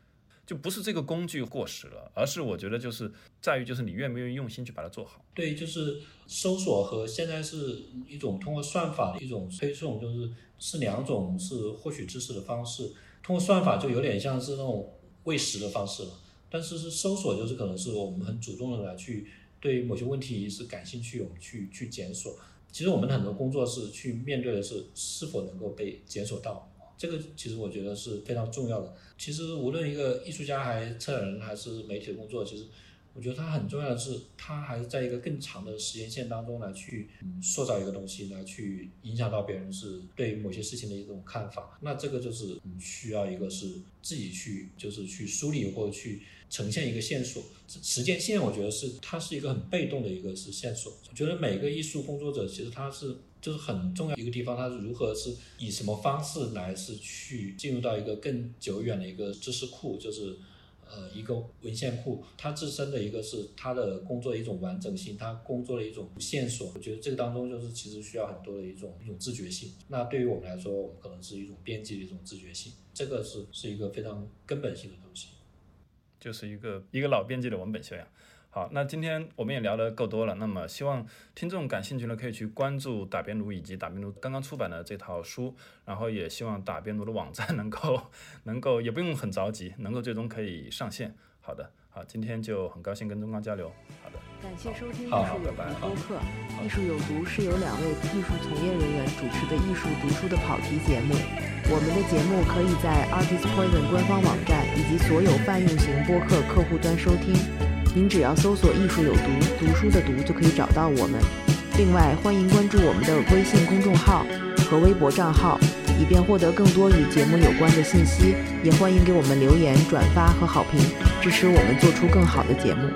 就不是这个工具过时了，而是我觉得就是在于就是你愿不愿意用心去把它做好。 对，就是搜索和现在是一种通过算法的一种推送，是两种是获取知识的方式。通过算法就有点像是那种喂食的方式了，但是搜索就是可能是我们很主动的来去对某些问题是感兴趣，我们去检索。其实我们很多工作是去面对的是否能够被检索到，这个其实我觉得是非常重要的。其实无论一个艺术家还策展人还是媒体的工作，其实我觉得它很重要的是它还是在一个更长的时间线当中来去塑造一个东西，来去影响到别人是对某些事情的一种看法。那这个就是需要一个是自己去就是去梳理或者去呈现一个线索。时间线我觉得它是一个很被动的一个是线索。我觉得每个艺术工作者其实他是就是很重要一个地方，他是如何是以什么方式来是去进入到一个更久远的一个知识库，就是一个文献库，它自身的一个是它的工作的一种完整性，它工作的一种线索。我觉得这个当中就是其实需要很多的一种自觉性。那对于我们来说，我们可能是一种编辑的一种自觉性，这个是一个非常根本性的东西， 就是一个老编辑的文本修养。好，那今天我们也聊得够多了，那么希望听众感兴趣呢，可以去关注打边炉以及打边炉刚刚出版的这套书，然后也希望打边炉的网站能够也不用很着急，能够最终可以上线。好的，好，今天就很高兴跟钟刚交流。好的， 感谢收听艺好术有拜拜毒播客。艺术有毒是由2位艺术从业人员主持的艺术读书的跑题节目。我们的节目可以在 Artist Poison 官方网站以及所有泛用型播客客户端收听。您只要搜索艺术有毒，读书的读就可以找到我们。另外，欢迎关注我们的微信公众号和微博账号，以便获得更多与节目有关的信息。也欢迎给我们留言、转发和好评，支持我们做出更好的节目。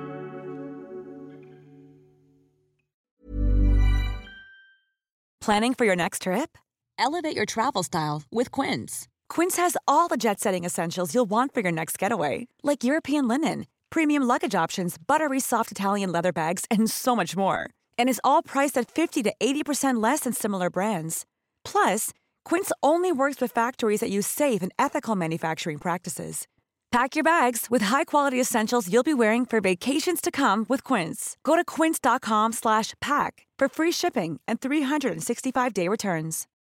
Planning for your next trip? Elevate your travel style with Quince. Quince has all the jet-setting essentials you'll want for your next getaway, like European linen, premium luggage options, buttery soft Italian leather bags, and so much more. And is all priced at 50 to 80% less than similar brands. Plus, Quince only works with factories that use safe and ethical manufacturing practices. Pack your bags with high-quality essentials you'll be wearing for vacations to come with Quince. Go to quince.com/pack for free shipping and 365-day returns.